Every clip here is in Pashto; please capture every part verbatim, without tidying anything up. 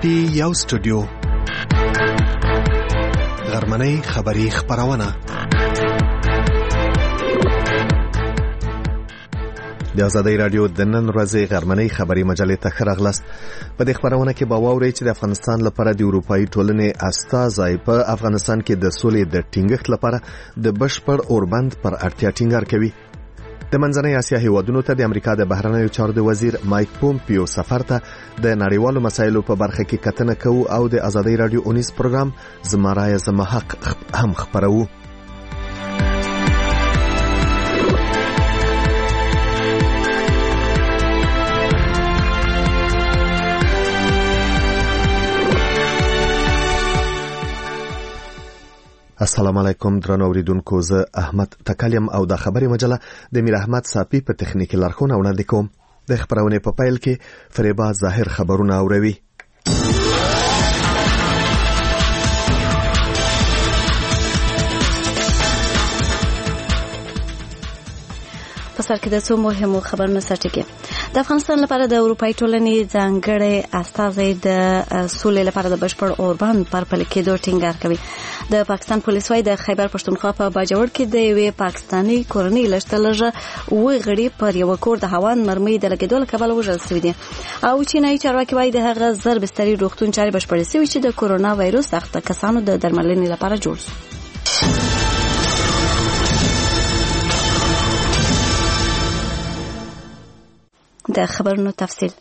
پی یو سټوډیو غرمنۍ خبری خبرونه د آزادۍ رادیو د نن ورځې غرمنۍ خبری مجلې ته ښه راغلاست. په دې خبرونه کې به واورئ چې د افغانستان لپاره د اروپایي ټولنې استازی په افغانستان کې د سولې د ټینګښت لپاره د بشپړ اوربند پر اړتیا ټینګار کوي. د منځنۍ اسیا هیوادونو ته د امریکا د بهرنیو چارو د وزیر مایک پومپیو سفر ته د نړیوالو مسایلو په برخه کې کتنه کوو او د آزادۍ رادیو اونیز پروګرام زما رایه زما حق هم خبرو. السلام علیکم درنو اوریدونکو، زه احمد تکلیم او د خبري مجله د میر احمد صافی په تخنیکی لارښوونه وړاندې کوم. د خبرونه په پیل کې فریبا ظاهر خبرونه اوروي. سر کې د څو مهمو خبرونو سرټکی. د افغانستان لپاره د اروپایي ټولنې ځانګړی استازی د سولې لپاره د بشپړ اوربند پر پلي کېدو ټینګار کوي. د پاکستان پولیس وايي د خیبر پښتونخوا په باجوړ کې د یوې پاکستاني کورنۍ لشته لږه وې غړي پر یو کور د هوان مرمۍ د لګیدو له کبله وژل شوی دي. او چینایي چارواکي وايي د هغه زر بستري روغتون چارې بشپړې شوې چې د کورونا وایروس اخته کسانو د درملنې لپاره جوړ شو. د خبرونو تفصیل.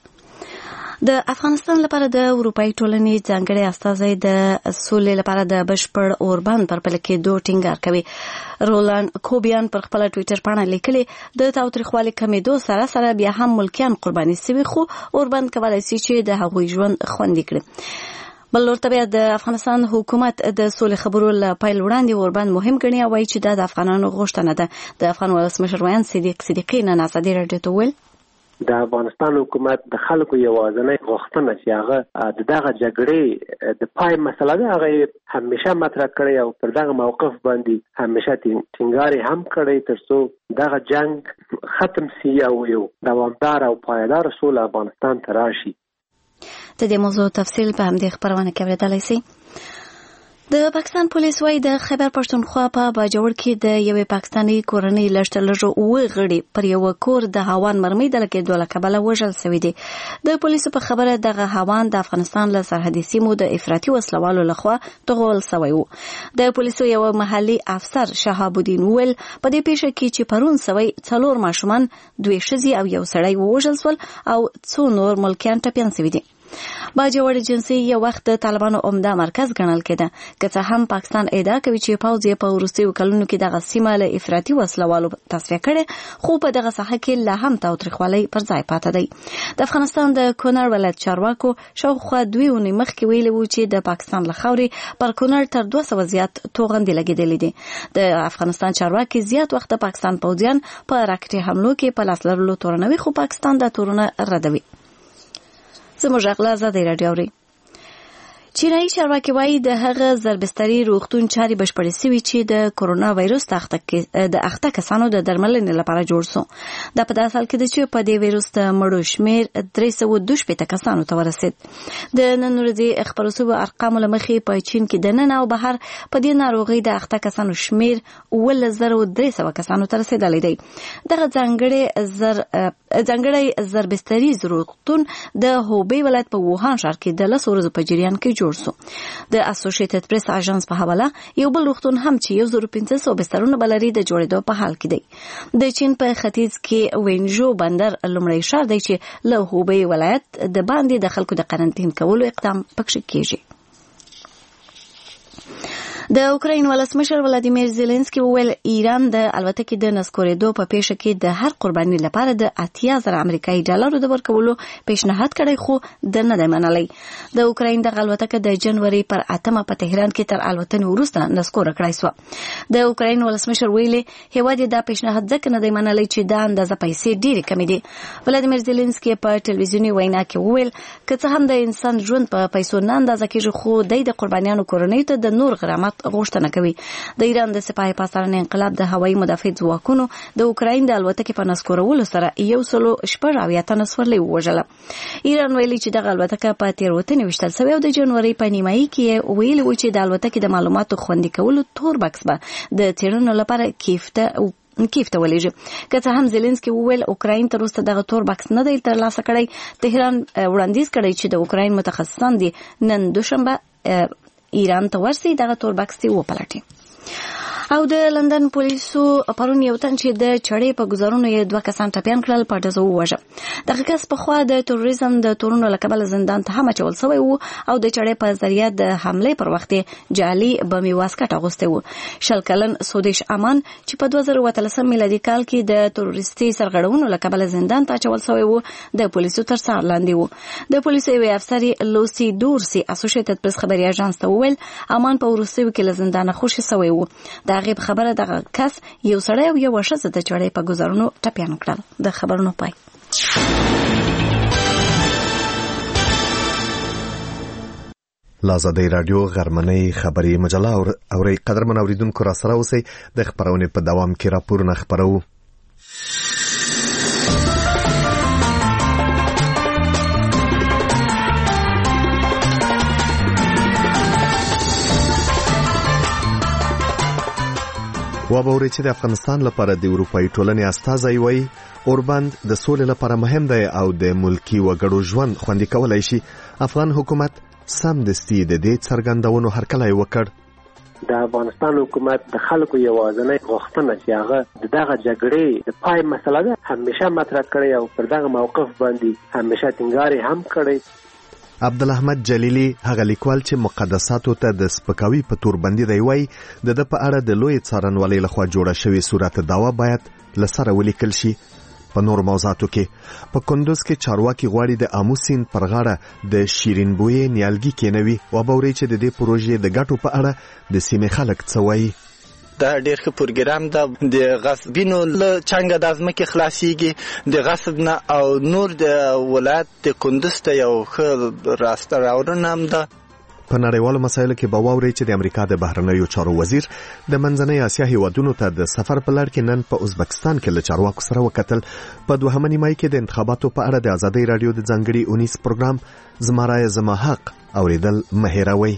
د افغانستان لپاره د اروپایي ټولنې ځانګړی استازی د سولې لپاره د بشپړ اوربند پر پلي کېدو ټینګار کوي. رولان کوبیان پر خپل ټوئیټر باندې لیکلي د تاوتریخوالي کمیدو سره سره بیا هم ملکیان قرباني شوي، خو اوربند کولای شي چې د هغوی ژوند خوندي کړي. بل ورته بیا د افغانستان حکومت د سولې خبرو له پیل وړاندې اوربند مهم ګڼي او وایي چې دا د افغانانو غوښتنه ده. د افغان ولسمشر ویان صدیق صدیقی نن آزادۍ راډیو ته وویل د افغانستان حکومت د خلکو یوازینۍ غوښتنه چې هغه د دغه جګړې د پای مسله ده هغه همیشه مطرح کړی او پر دغه موقف باندې همیشه ټینګار هم کړی ترڅو دغه جنگ ختم شي او یو دوامدار او پایدار سوله افغانستان ته راشي. د دې موضوع تفصیل په همدې خبرونه کې اورېدلای شئ. د پاکستان پولیس وايي د خیبر پښتونخوا په باجوړ کې د یوې پاکستاني کورنۍ لشته لږه اوه غړي پر یو کور د هوان مرمۍ د لګېدو له کبله وژل شوي دي. د پولیسو په خبره دغه هوان د افغانستان له سرحدي سیمو د افراطي وسلوالو لخوا توغول شوی و. د پولیسو یو محلي افسر شهاب الدین ویل په دې پیښه کې چې پرون شوی څلور ماشومان، دوی ښځې او یو سړی ووژل شول او څو نور ملکیان ټپیان شوي دي. باجوړ جنسي یو وخت د طالبانو عمده مرکز ګڼل کېده، که څه هم پاکستان ادعا کوي چې پوځ یې په وروستیو کلونو کې دغه سیمه له افراطي وسلوالو تصفیه کړې، خو په دغه ساحه کې لا هم تاوتریخوالی پر ځای پاتې دی. د افغانستان د کونړ ولایت چارواکو شاوخوا دوی اونۍ مخکې ویلي وو چې د پاکستان له خاورې پر کونړ تر دوه سوه زیات توغندي لګېدلې دي. د افغانستان چارواکي زیات وخت د پاکستان پوځیان په راکټي حملو کې په لاس لرلو تورنوي، خو پاکستان دا تورونه ردوي. زموږ اغلا آزادۍ راډیو اوري. چینایي چارواکي وايي د هغه زربستري روغتون چارې بشپړې شوې چې د کورونا وایروس د اخته کسانو د درملنې لپاره جوړ شو. دا په داسې حال کې ده چې په دې وایروس د مړو شمېر درې سوه دوه شپېته کسانو ته ورسېد. د نن ورځې خپرو شویو ارقامو له مخې په چین کې دننه او بهر په دې ناروغۍ د اخته کسانو شمېر اوولس زره درې سوه کسانو ته رسېدلی دی. دغه ځانګړی زر ځانګړی زربستري روغتون د هوبی ولایت په ووهان ښار کې د لسو ورځو په جریان کې جوړ شو. د اسوسییټډ پریس اژانس په حواله یو بل روغتون هم چې یو زر پنځه سوه بسترونه بلري د جوړېدو په حال کې دی. د چین په ختیځ کې وینژو بندر لومړی ښار دی چې له هوبی ولایت د باندې د خلکو د قرنطین کولو اقدام پکې کیږي. د اوکراین ولسمشر ولادیمیر زيلنسکي وویل ایران د الوتکې د نسکورېدو په پیښه کې د هر قرباني لپاره د اتیا زره امریکایي ډالرو د ورکولو پیشنهاد کړی، خو د نه دی منلی. د اوکراین د الوتکه د جنوري پر اتمه په تهران کې تر الوتنې وروسته نسکوره کړای شو. د اوکراین ولسمشر ویلي هیواد یې دا پیشنهاد ځکه نه دی منلی چې دا اندازه پیسې ډېرې کمې دي. ولادیمیر زيلنسکي په ټلویزیوني وینا کې وویل که څه هم د انسان ژوند په پیسو نه اندازه کېږي، خو دی د قربانیانو کورنۍ ته د نور غرامت غوښتنه کوي. د ایران د سپاه پاسداران انقلاب د هوایي مدافع ځواکونو د اوکراین د الوتکې په نسکورولو سره یو سلو شپږ اویا تنه سورلۍ ووژله. ایران ویلي چې دغه الوتکه په تېروتنې ویشتل شوې او د جنوري په نیمایي کې ویلي و چې د الوتکې د معلوماتو خوندي کولو تور بکس به د څېړنو لپاره کیف ته کیف ته ولېږي. که څه هم زيلنسکي وویل اوکراین تر اوسه دغه تور بکس نه دی ترلاسه کړی. تهران وړاندیز کړی چې د اوکراین متخصصان دي نن دوشنبه ایران ته ورسي دغه تور بکس دی وپلټي. او د لندن پولیسو پرون یو تن چې د چړې په گزارونو یې دوه کسان ټپیان کړل په ډزو ووژه. دغه کس په خوا د تروریزم د تورونو له کبله زندان ته هم اچول شوی وو او د چړې په ذریعه د حملې پر وخت جعلي بمي واسکټ اغوستی وو. شل کلن سودیش امان چې په دوه زره اتلسم میلادي کال کې د تروریستي سرغړونو له کبله زندان ته اچول شوی وو د پولیسو تر څار لاندې وو. د پولیسو یو افسر لوسی دورسي اسوسییټډ پریس خبري اژانس ته وویل امان په وروستیو کې له زندانه خوشي شوی وو. غیب خبره دغه کس یو سړی او یو ښځه د چړې په گزارونو ټپیان کړل. د خبرونو پای. لازادی رادیو غرمنۍ خبري مجله اوري قدرمن اوریدونکو را سره اوسئ. د خبرونې په دوام کې راپورونه خبرو. وابوري چې د افغانستان لپاره د اروپאי ټولنې استازی وایي اوربند د سولې لپاره مهم دی او د ملکی وګړو ژوند خوندي کولای شي. افغان حکومت سمدستي د دې څرګندونو هرکلی وکړ. د افغانستان حکومت د خلکو یوازینۍ غوښتنه چې هغه دغه جګړې د پای مسله ده همیشه مطرح کړې او پر دغه موقف باندې همیشه ټینګار هم کړی. عبدالاحمد جلیلی هغه لیکوال چې مقدساتو ته د سپکاوي په تور بندي دی وایي د د په اړه د لوی څارنوالۍ لخوا جوړه شوې صورت دعوا باید لسره ولیکل شي. په نور موضوعاتو کې په کندوز کې چارواکي غواړي د آمو سیند پر غاړه د شیرین بویې نیالګي کېنوي. وابوري چې د دې پروژې د ګټو په اړه د سیمې خلک څه وایي. دا ډېر ښه پروګرام ده. د غصبینو له چنګه د ځمکې خلاصېږي د غصب نه او نور د ولایت د کندوز ته یو ښه راسته راوړنه هم ده. په نړیوالو مسایلو کې به واورئ چې د امریکا د بهرنیو چارو وزیر د منځنۍ اسیا هیوادونو ته د سفر په لړ کې نن په ازبکستان کې له چارواکو سره وکتل. په دوهمه نیمایي کې د انتخاباتو په اړه د ازادۍ رادیو د ځانګړي اونیز پروګرام زما رایه زما حق اوریدل مه هېروئ.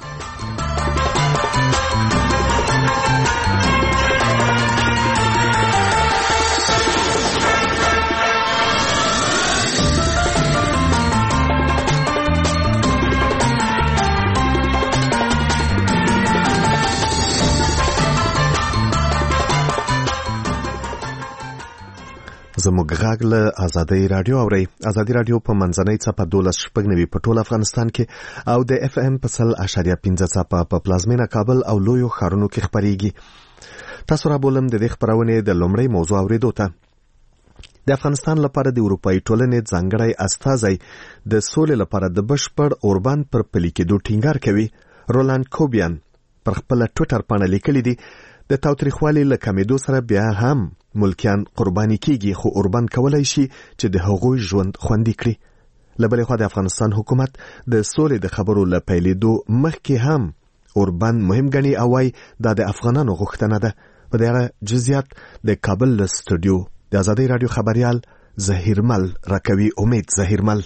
زموږ غږ له ازادۍ رادیو اوري. ازادۍ رادیو په منځنۍ څپه دولس شپږ نوي په ټول افغانستان کې او د اف ام په سل اشاریه پنځه څپه په پلازمینه کابل او لویو ښارونو کې خپرېږي. تاسو را بولم د دې خبرونې د لومړۍ موضوع اورېدو ته. د افغانستان لپاره د اروپאי ټولنې ځانګړی استازی د سولې لپاره د بشپړ اوربند پر پلي کېدو ټینګار کوي. رولاند کوبیان پر خپل ټویټر باندې لیکلي دي د تاوتریخوالي له کمېدو سره بیا هم ملکیان قرباني کیږي خو اوربند کولای شي چې د هغوی ژوند خوندي کړي. له بلې خوا د افغانستان حکومت د سولې د خبرو له پیلېدو مخکې هم اوربند مهم ګڼي او وايي دا د افغانانو غوښتنه ده. په دغه جزئیات د کابل له سټوډیو د ازادۍ رادیو خبريال زهیرمل راکوي. امید زهیرمل.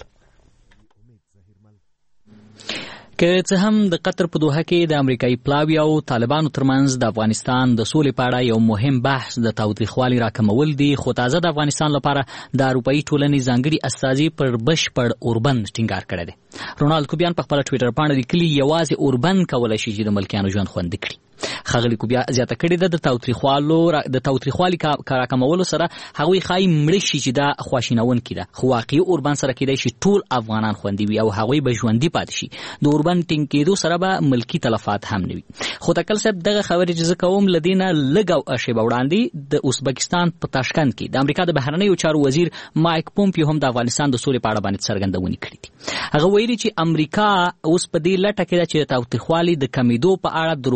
که څه هم د قطر په دوحه کې د امریکایي پلاوي او طالبانو ترمنځ د افغانستان د سولې په اړه یو مهم بحث د تاوتریخوالي راکمول دي، خو تازه د افغانستان لپاره د اروپאי ټولنې ځانګړي استازي پر بشپړ اوربند ټینګار کړی دی. رونالد کوبیان په خپل ټویټر باندې لیکلي یوازې اوربند کولای شي چې د ملکیانو ژوند خوندي کړي. خغلی کوبیا زیاته کړې ده د تاوتریخوالو د تاوتریخوالي کاراکمولو سره هغوی خای مړ شي چې دا خواشینون کیده، خو واقعي اوربند سره کېدای شي ټول افغانان خوندي وي او هغوی به ژوندي پاتې شي. د اوربند ټینګ کېدو سره به ملکی تلفات هم نه وي. خو تکل صاحب دغه خبرې چې زه کوم لدینه لږ شیبه وړاندې د ازبکستان په تاشکند کې د امریکا د بهرنیو چارو وزیر مایک پومپیو هم د افغانستان د سولې په اړه باندې څرګندونې کړې دي. هغه ویلي چې امریکا اوس په دې لټه کې ده چې د تاوتریخوالي د کمیدو په اړه د روښانه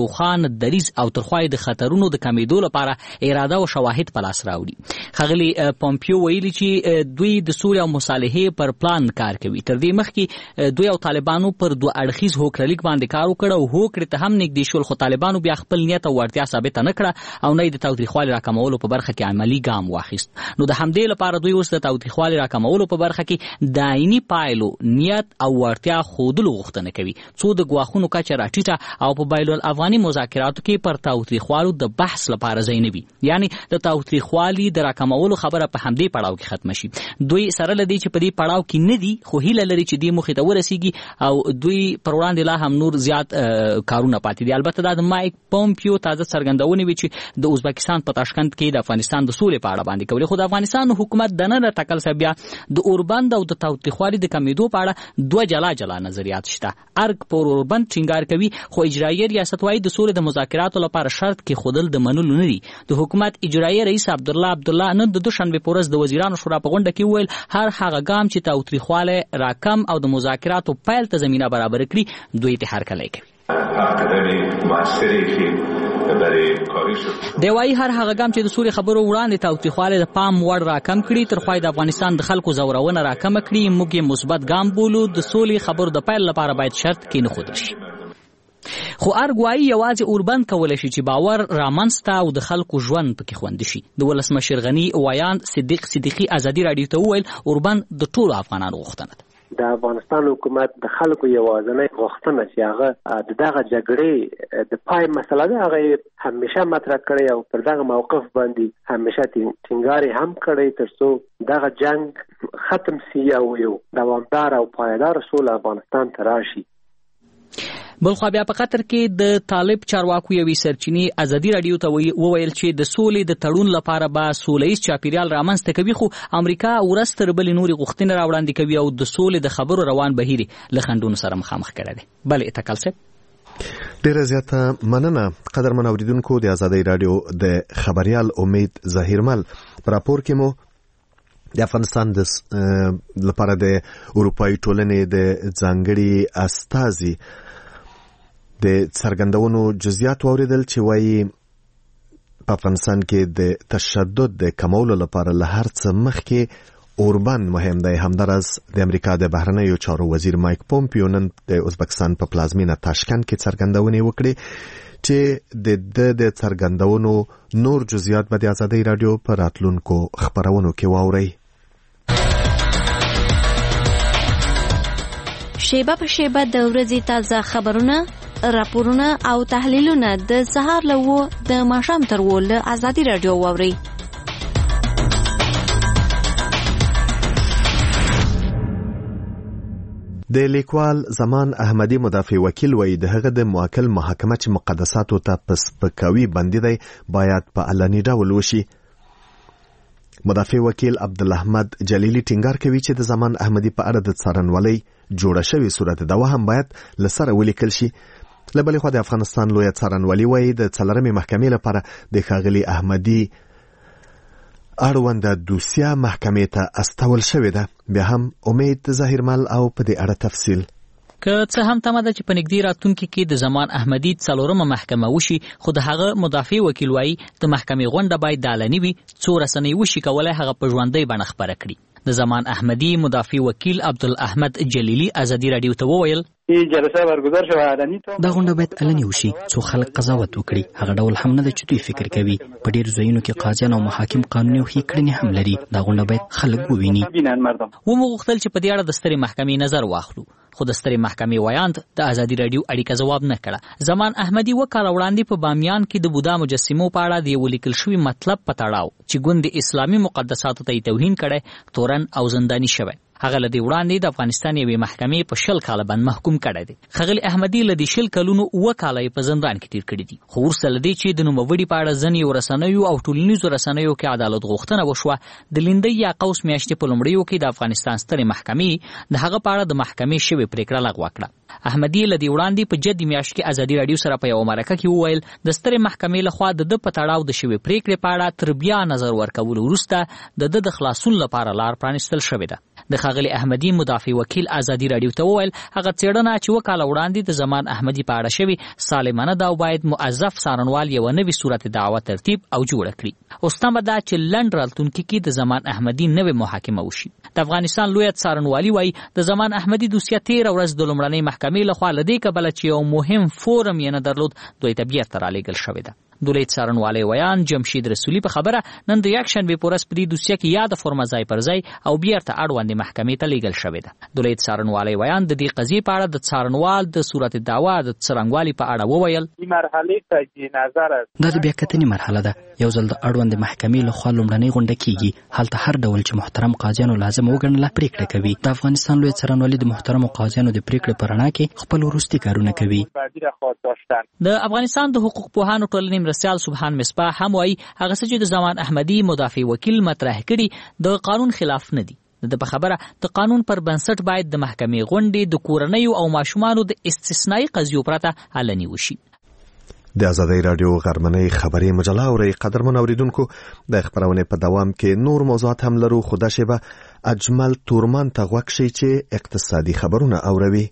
دریز او ترخوای د خطرونو د کمیدو لپاره اراده او شواهد په لاس راوړي. ښاغلي پومپیو ویلي چې دوی د سولې او مصالحې پر پلان کار کوي. تر دې مخکې دوی او طالبانو پر دوه اړخیز هوکړلیک باندې کار وکړ او هوکړې ته هم نږدې شول، خو طالبانو بیا خپل نیت او وړتیا ثابت نه کړه او نه د تاوتریخوالي راکمولو په برخه کې عملی ګام واخیست. نو د همدې لپاره دوی اوس د تاوتریخوالي راکمولو په برخه کې د عیني پایلو نیت او وړتیا ښودلو غوښتنه کوي، څو د ګواښونو کچه راټیټه او په بین الافغاني مذاکراتو کې پر تاوتریخوالو د بحث لپاره ځای نه وي، یعنی د تاوتریخوالي د راکمولو خبره په همدې پړاو کې ختم شي. دوی سره لدی چې په دې پړاو کې نه دي، خو هیله لري چې دې موخې ته ورسیږي او دوی پر وړاندې لا هم نور زیات کارونه پاتې دي. البته دا د مایک پومپیو تازه څرګندونه وی چې د ازبکستان په تاشکند کې د افغانستان د سولې په اړه باندې کوي، خو د افغانستان حکومت د نه ټکل سره بیا د اوربند او د تاوتریخوالي د کمیدو په اړه دوه جلا جلا نظریات شته. ارګ پر اوربند ټینګار کوي، خو اجرایي ریاست وايي د سولې د مذاکراتو لپاره شرط کې خودل د منلو نه دي. د حکومت اجرایي رئیس عبدالله عبدالله نن د دوشنبه په ورځ د وزیرانو شورا په غونډه کې ویل هر هغه ګام چې تاوتریخواله راکم او د مذاکراتو پیل ته زمينه برابر کړي دوی ته هرکلی کوي. دی وايي هر هغه ګام چې د سولې خبرو وړاندې تاوتریخواله د پام وړ راکم کړي تر خوای د افغانستان د خلکو زورونه راکم کړي، موږ یې مثبت ګام بولو. د سولې خبرو د پیل لپاره باید شرط کې نه خودل شي. خو ارګوایي یوازې اوربند کولی شي چې باور رامنځته او د خلکو ژوند پکې خوندي شي. د ولسمشر غني ویاند صدیق صدیقي ازادي راډیو ته وویل اوربند د ټولو افغانانو غوښتنه ده. د افغانستان حکومت د خلکو یوازینی غوښتنه چې هغه دغه جګړې د پای مسله ده هغه همیشه مطرح کړی او پر دغه موقف باندې همیشه ټینګار هم کړی ترڅو دغه جنگ ختم شي او یو دوامدار او پایدار سوله افغانستان ته راشي. بلخوا بیا په قطر کې د طالب چارواکو یوې سرچینې ازادي راډیو ته وویل چې د سولې د تړون لپاره به سولهییز چاپیریال رامنځته کوي، خو امریکا ورځ تر بلې نورې غوښتنې راوړاندې کوي او د سولې د خبرو روان بهیر له خنډونو سره مخامخ کړی دی. بلې اتکل صاحب ډیره زیاته مننه. قدرمن اوریدونکو، د ازادي راډیو د خبريال امید ظهیرمل پر راپور کې مو د افغانستان د لپاره د اروپאי ټولنې د ځانګړي استازي د څرګندونو جزئیات واوریدل چې وایي په افغانستان کې د تشدد د کمولو لپاره له هر څه مخکې اوربند مهم دی. همدارس د امریکا د بهرنیو چارو وزیر مایک پومپیو نن د ازبکستان په پلازمینه تاشکند کې څرګندونې وکړې چې د د د څرګندونو نور جزئیات به د ازادي راډیو په راتلونکو خبرونو کې واورئ. شیبه په شیبه د ورځې تازه خبرونه، راپورونه او تحلیلونه د سهار له و د ماښام تر و له ازادي راډیو واورئ. د لیکوال زمان احمدي مدافع وکیل وایي د هغه د موکل محاکمه چې مقدساتو ته په سپکاوي بندي دی باید په علني ډول وشي. مدافع وکیل عبدالاحمد جلیلی ټینګار کوي چې د زمان احمدي په اړه د څارنوالۍ جوړه شوې صورت دوا هم باید لسره ولیکل شي. له بلې خوا د افغانستان لویه څارنوالي وایي د څلورمې محکمې لپاره د ښاغلي احمدي اړونده دوسیه محکمې ته استول شوې ده. بیا هم امید ظاهرمل او په دې اړه تفصیل. که څه هم تمه ده چې په نږدې راتلونکي کې د زمان احمدي څلورمه محکمه وشي، خو د هغه مدافع وکیل وایي د محکمې غونډه باید د علني وي څو رسنۍ وشي کولی هغه په ژوندۍ بڼه خپره کړي. د زمان احمدي مدافع وکیل عبدالاحمد جلیلی ازادي راډیو ته وویل جلسه برگزار شوه علني ته دا غونډه باید علني وشي څو خلک قضاوت وکړي. هغه ډول هم نه ده چې دوی فکر کوي. په ډېر ځایونو کې قاضیان او محاکم قانوني او ښې کړنې هم لري. دا غونډه باید خلک وویني. ومو غوښتل چې په دې اړه د سترې محکمې نظر واخلو، خو د سترې محکمې ویاند د ازادي راډیو اړیکه ځواب نه کړه. زمان احمدي وکاله وړاندې په بامیان کې د بودا مجسمو په اړه د یو لیکل شوي مطلب په تړاو چې ګوند اسلامي مقدساتو ته توهین کړی تورن او زنداني شوی. هغه لدی وړاندې د افغانستان یوې محکمې په شل کاله باندې محکوم کړی دی. ښاغلي احمدي لدی شل کلونو اوه کاله په زندان کې تیر کړي دي، خو وروسته لدی چې د نوموړي په اړه ځینې رسنیو او ټولنیزو رسنیو کې عدالت غوښتنه وشوه، د لیندۍ یا قوس میاشتې په لومړیو کې د افغانستان سترې محکمې د هغه په اړه د محکمې شوې پریکړه لغوه کړه. احمدي لدی وړاندې په جدي میاشت کې ازادي راډیو سره په یو مرکه کې وویل د سترې محکمې لخوا د د په تړاو د شوې پریکړې په اړه تر بیا نظر ورکولو وروسته د د خلاصون لپاره لار پرانیستل شوې ده. د ښاغلي احمدي مدافع وکیل ازادي راډیو ته وویل هغه څېړنه چې وکاله وړاندې د زمان احمدي په اړه شوې سالمانه ده او باید موظف څارنوال یوه نوې صورت دعوه ترتیب او جوړه کړي. اوس تمه ده چې لنډ راتلونکي کې د زمان احمدي نوې محاکمه وشي. د افغانستان لویه څارنوالي وایي د زمان احمدي دوسیه تېره ورځ د لومړنۍ محکمې لخوا له دې کبله چې یو مهم فورم یې نه درلود دوی ته بیرته رالیږل شوې ده. د لوی څارنوالۍ ویان جمشید رسولي په خبره نن د یکشنبې په ورځ په دې دوسیه کې یاده فورمه ځای پر ځای او بیرته اړوندې محکمې ته لیږل شوې ده. د لوی څارنوالۍ ویان د دې قضیې په اړه د څارنوال د صورت دعوا د څرنګوالي په اړه وویل دا د بیاکتنې مرحله ده. یو ځل د اړوندې محکمې لخوا لومړنۍ غونډه کیږي، هلته هر ډول چې محترم قاضیانو لازم وګڼله پریکړه کوي. د افغانستان لوی څارنوالي د محترمو قاضیانو د پریکړې په رڼا کې خپل وروستي کارونه کوي. د افغانستان د حقوق پوهانو ټولنې مرستیال سبحان مصباح هم وایي هغه څه چې د زمان احمدي مدافع وکیل مطرح کړي د قانون خلاف نه دي. د په خبره د قانون پر بنسټ باید د محکمې غونډې د کورنیو او ماشومانو د استثنایی قضیو پرته علني وشي. د ازادۍ راډیو غرمنۍ خبري مجله اوري قدرمن اوریدونکو د خبرونه په دوام کې نور موضوعات هم لرو. خو دا شیبه اجمل تورمان ته غوږ شي چې اقتصادي خبرونه اوروي.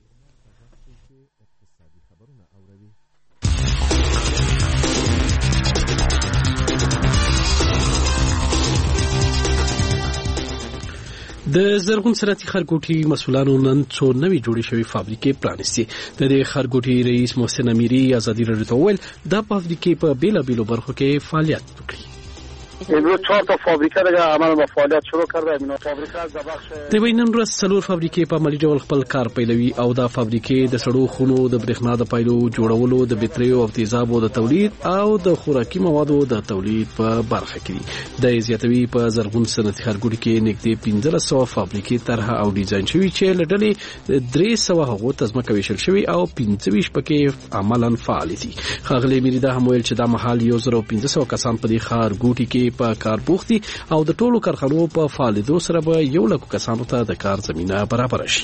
د زرغون صنعتي ښارګوټي مسؤلانو نن څو نوې جوړې شوې فابریکې پرانیستې. د دې ښارګوټي رئیس محسن امیري ازادي راډیو ته وویل دا فابریکې په بیلابیلو برخو کې فعالیت وکړي. امروز چهار تا فابریکه دیگه عمل با فعالیت شروع کرده. اینا فابریکه از بخش د وینن ورځ څلور فابریکې په عملي ډول خپل کار پیلوي او دا فابریکې د سړو خونو د برېښنا د پایلو جوړولو، د بټریو او تیزابو د تولید او د خوراکي موادو د تولید په برخه کې دي. د زیاتوي په زرغون صنعتي ښارګوټي کې نږدې پنځلس سوه فابریکې طرحه او ډیزاین شوي چې له ډلې درې سوه هغو ته ځمکه ویشل شوي او پنځه ویشت پکې عملاً فعال دي. ښاغلي امیري دا هم ویل چې دا مهال یو زر او پنځه سوه کسان په دې ښارګوټي کې په کار بوخت دي او د ټولو کارخانو په فعالیدو سره به یو لک کسانو ته د کار زمينه برابر شي.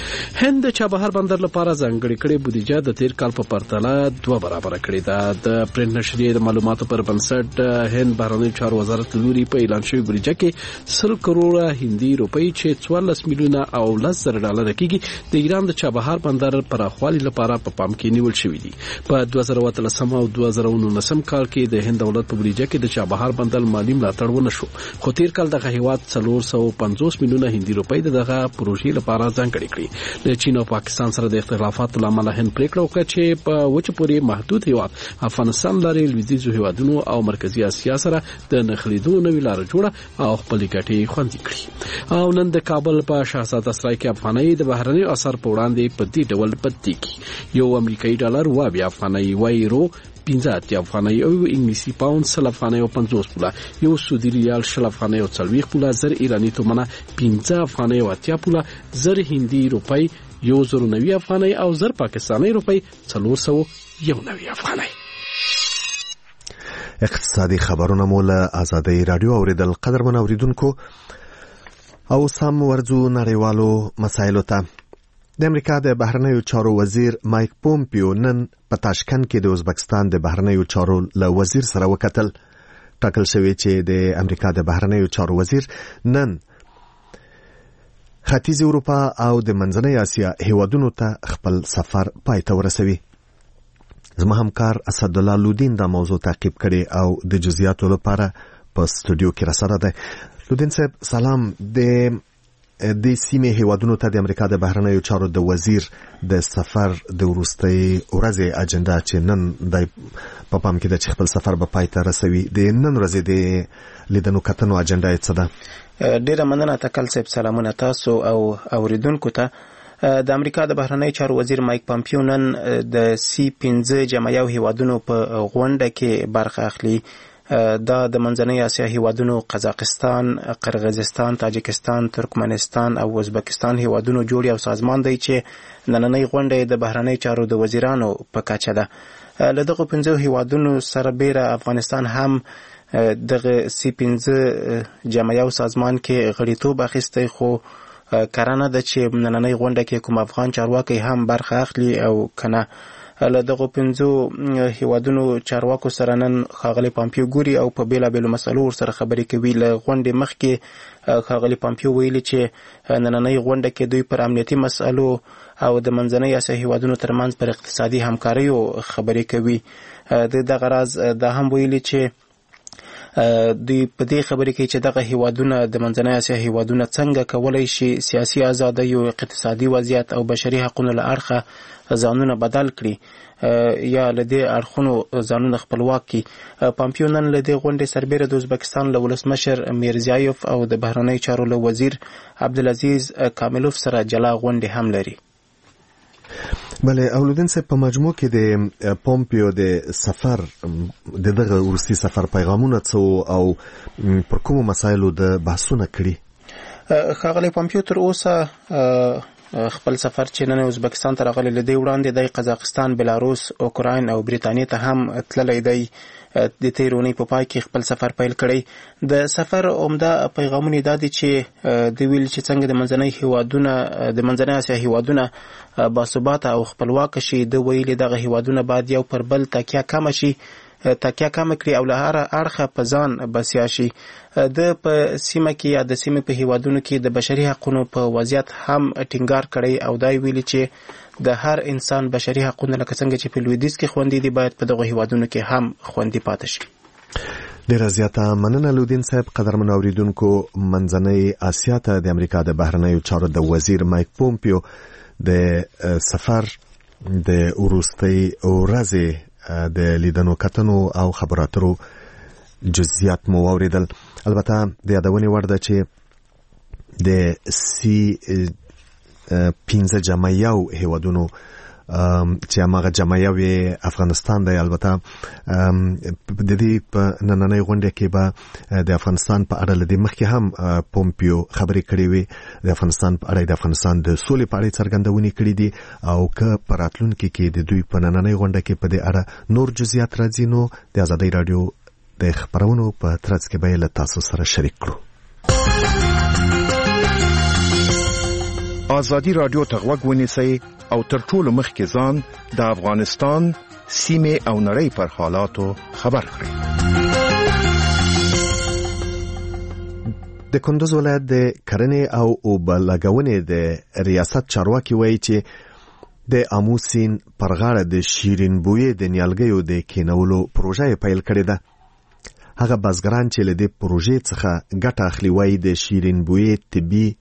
هند د چابهار بندر لپاره ځانګړې کړې بودیجه د تیر کال په پرتله دوه برابر کړې ده. د پرنټ نشریې د معلوماتو پر بنسټ هند بهرنیو چارو وزارت لوري په اعلان شوی بودیجه کې سل کروڑه هندي روپۍ چې څوارلس میلیونه او لس زره ډالر کېږي د ایران د چابهار بندر پراخوالي لپاره په پام کې نیول شوی دي. په دوه زره اتلسم او دوه زره نولسم کال کې د هند دولت په بودیجه کې د چابهار بندر مالی ملاتړ ونه شو، خو تیر کال دغه هیواد څلور سوه پنځوس میلیونه هندي روپۍ دغه پروژې لپاره ځانګړې کړې. د چین او پاکستان سره د اختلافاتو له امله هند پریکړه وکړه چې په وچه پورې محدود هیواد افغانستان لري لویدیځو هیوادونو او مرکزی اسیا سره د نښلېدو نوې لار جوړه او خپل ګټې خوندي کړي. او نن د کابل په شاهزاده سرای کې افغانۍ د بهرني اثر په وړاندې په دې ډول بدلېږي. یو امریکایي ډالر اووه افغانۍ، وایرو پنځه اتیا افغانۍ او انګلیسي پاوند سل افغانۍ او پنځوس پوله، یو سعودي ریال شل افغانۍ او څلوېښت پوله، زر ایراني تومنه پنځه افغانۍ او اتیا پوله، زر هندي روپۍ یو زر نوي افغانۍ او زر پاکستاني روپۍ څلور سوه یو نوي افغانۍ. اقتصادي خبرونه مو له ازادۍ راډیو اوریدل. قدرمن اوریدونکو او سم ورځو نړیوالو مسایلو ته. د امریکا د بهرنیو چارو وزیر مایک پومپیو نن په تاشکند کې د ازبکستان د بهرنیو چارو له وزیر سره وکتل. ټاکل شوی چې د امریکا د بهرنیو چارو وزیر نن ختیځ اروپا او د منځنۍ اسیا هیوادونو ته خپل سفر پای ته ورسوي. زما همکار اسدالله لودین دا موضوع تعقیب کړي او د جزئیاتو لپاره په استودیو کې راسره ده. لودین صاحب سلام. د د سیمې هیوادونو ته د امریکا د بهرنیو چارو د وزیر د سفر د وروستۍ ورځې اجنډا چې نن د په پام کې د خپل سفر په پای ته رسوي، د نن ورځې د لیدنو کتنو اجنډا څه ده؟ ډیره مننه تکل صاحب. سلامونه تاسو او اوریدونکو ته. د امریکا د بهرنیو چارو وزیر مایک پامپیو نن د سی پنځه جمعیو هیوادونو په غونډه کې برخه اخلي. دا د منځنۍ اسیا هیوادونو قزاقستان، قرغیزستان، تاجکستان، ترکمنستان او ازبکستان هیوادونو جوړ یو سازمان دی چې نننۍ غونډه د بهرنیو چارو د وزیرانو په کچه ده. له دغه پنځو هیوادونو سره بیره افغانستان هم دغه سی پنځه جمعیو سازمان کې غړیتوب اخیستی، خو کرانه ده چې نننۍ غونډه کې کوم افغان چارواکي هم برخه اخلي او کنه. له دغو پنځو هیوادونو چارواکو سره نن ښاغلی پامپیو ګوري او په بیلابیلو مسلو ورسره خبرې کوي. له غونډې مخکې ښاغلی پامپیو ویلي چې نننۍ غونډه کې دوی پر امنیتي مسلو او د منځنۍ اسیا هیوادونو ترمنځ پر اقتصادي همکاریو خبرې کوي. د دغه راز دا هم ویلي چې دوی په دې خبرې کې چې دغه هیوادونه د منځنۍ اسیا هیوادونه څنګه کولی شي سیاسي ازادي او اقتصادي وضعیت او بشري حقوقو له اړخه ځانونه بدل کړي یا له دې اړخونو ځانونه خپلواک کړي. پامپیو نن له دې غونډې سربیره د ازبکستان له ولسمشر میرزیایف او د بهرنیو چارو له وزیر عبدالعزیز کاملوف سره جلا غونډې هم لري. بله اولودین صاحب په مجموع کې د پومپیو د سفر د دغه وروستي سفر پیغامونه څه او پر کومو مسایلو د بحثونه کړي؟ ښاغلی پومپیو تر اوسه خپل سفر چې نن ازبکستان ته راغلی له دې وړاندې د قزاقستان، بلاروس، اوکراین او بریتانیا ته هم تللی دی. د تېرې اونۍ په پای کې خپل سفر پیل کړی. د سفر عمده پیغامونه دا دي چې دوی ویل چې څنګه د منځنۍ هیوادونه د منځنۍ اسیا هیوادونه باثباته او خپلواکه شي. د ویلي دغه هیوادونه باید یو پر بل تکیه کمه شي تکیه کم کړي او له هر اړخه په ځان بسیا شي. د په سیمه کې یا د سیمې په هیوادونو کې د بشري حقوقو په وضعیت هم ټینګار کړی او دا ویلي چې د هر انسان بشري حقوقونه لکه څنګه چې په لویدیځ کې خوندي دي باید په دغه هیوادونو کې هم خوندي پاتې شي. ډیره زیاته مننه لودین صاحب. قدرمن اوریدونکو، منځنۍ اسیا ته د امریکا د بهرنیو چارو د وزیر مایک پومپیو د سفر د وروستۍ ورځې د لیدنو کتنو او خبراتو جزئیات مو اوریدل. البته د یادونې وړ ده چې د سی پنځه جمعیو هیوادونو چې هغه جمعیه افغانستان دی. البته د دې په نننۍ غونډه کې به د افغانستان په اړه لدې مخکې هم پومپیو خبرې کړې وي. د افغانستان په اړه د افغانستان د سولې په اړه څرګندونې کړې دي او که په راتلونکي کې د دوی په نننۍ غونډه کې په دې اړه نور جزئیات راځي نو د آزادۍ رادیو د خبرونو په ترڅ کې به له تاسو سره شریک کړو. آزادی رادیو ته غوږ ونیسئ او تر ټولو مخکې ځان د افغانستان سیمې او نړۍ پر حالاتو خبر کړئ. د کندوز ولایت د کرنې او اوبه لګونې د ریاست چارواکي وایي چې د آمو سیند پر غاړه د شیرین بویې د نیالګیو د کینولو پروژه پیل کړې ده. هغه بزګران چې له دې پروژې څخه ګټه اخلي وایي د شیرین بویې طبي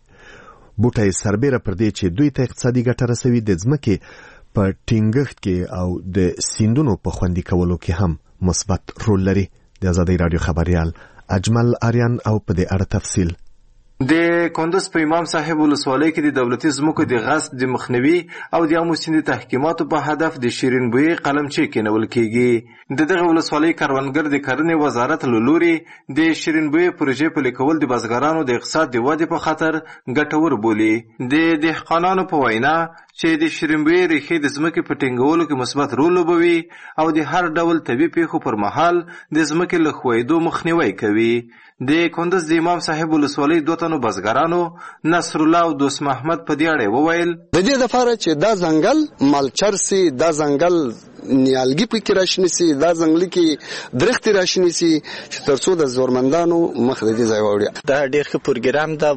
بوټي سربېره پر دې چې دوی ته اقتصادي ګټه رسوي د ځمکې په ټینګښت کې او د سیندونو په خوندي کولو کې هم مثبت رول لري. د آزادۍ رادیو خبريال اجمل آریان او په دې اړه تفصیل. د کندوز په امام صاحب ولسوالۍ کې د دولتي ځمکو د غصب د مخنیوي او د آمو سیند تحکیماتو په هدف د شیرین بویې قلمچې کېنول کېږي. د دغه ولسوالۍ کروندګر د کرنې وزارت له لوري د شیرین بویې پروژې پلي کول د بزګرانو د اقتصاد د ودې په خاطر ګټور بولي. د دهقانانو په وینا چې د شیرین بویې ریښې د ځمکې په ټینګولو کې مثبت رول لوبوي او د هر ډول طبي پیښو پر مهال د ځمکې له ښویېدو مخنیوی کوي. د کندوز د امام صاحب ولسوالۍ دوه تنو بزګرانو نصر الله او دوست محمد په دې اړه وویل د دې لپاره چې دا ځنګل مالچر سي، دا ځنګل نیالګي پکې راشنی سي، دا ځنګل کې درخت راشنی سي چې ترڅو د زورمندانو مخ د دې ځای وړي. دا ډېر ښه پروګرام ده.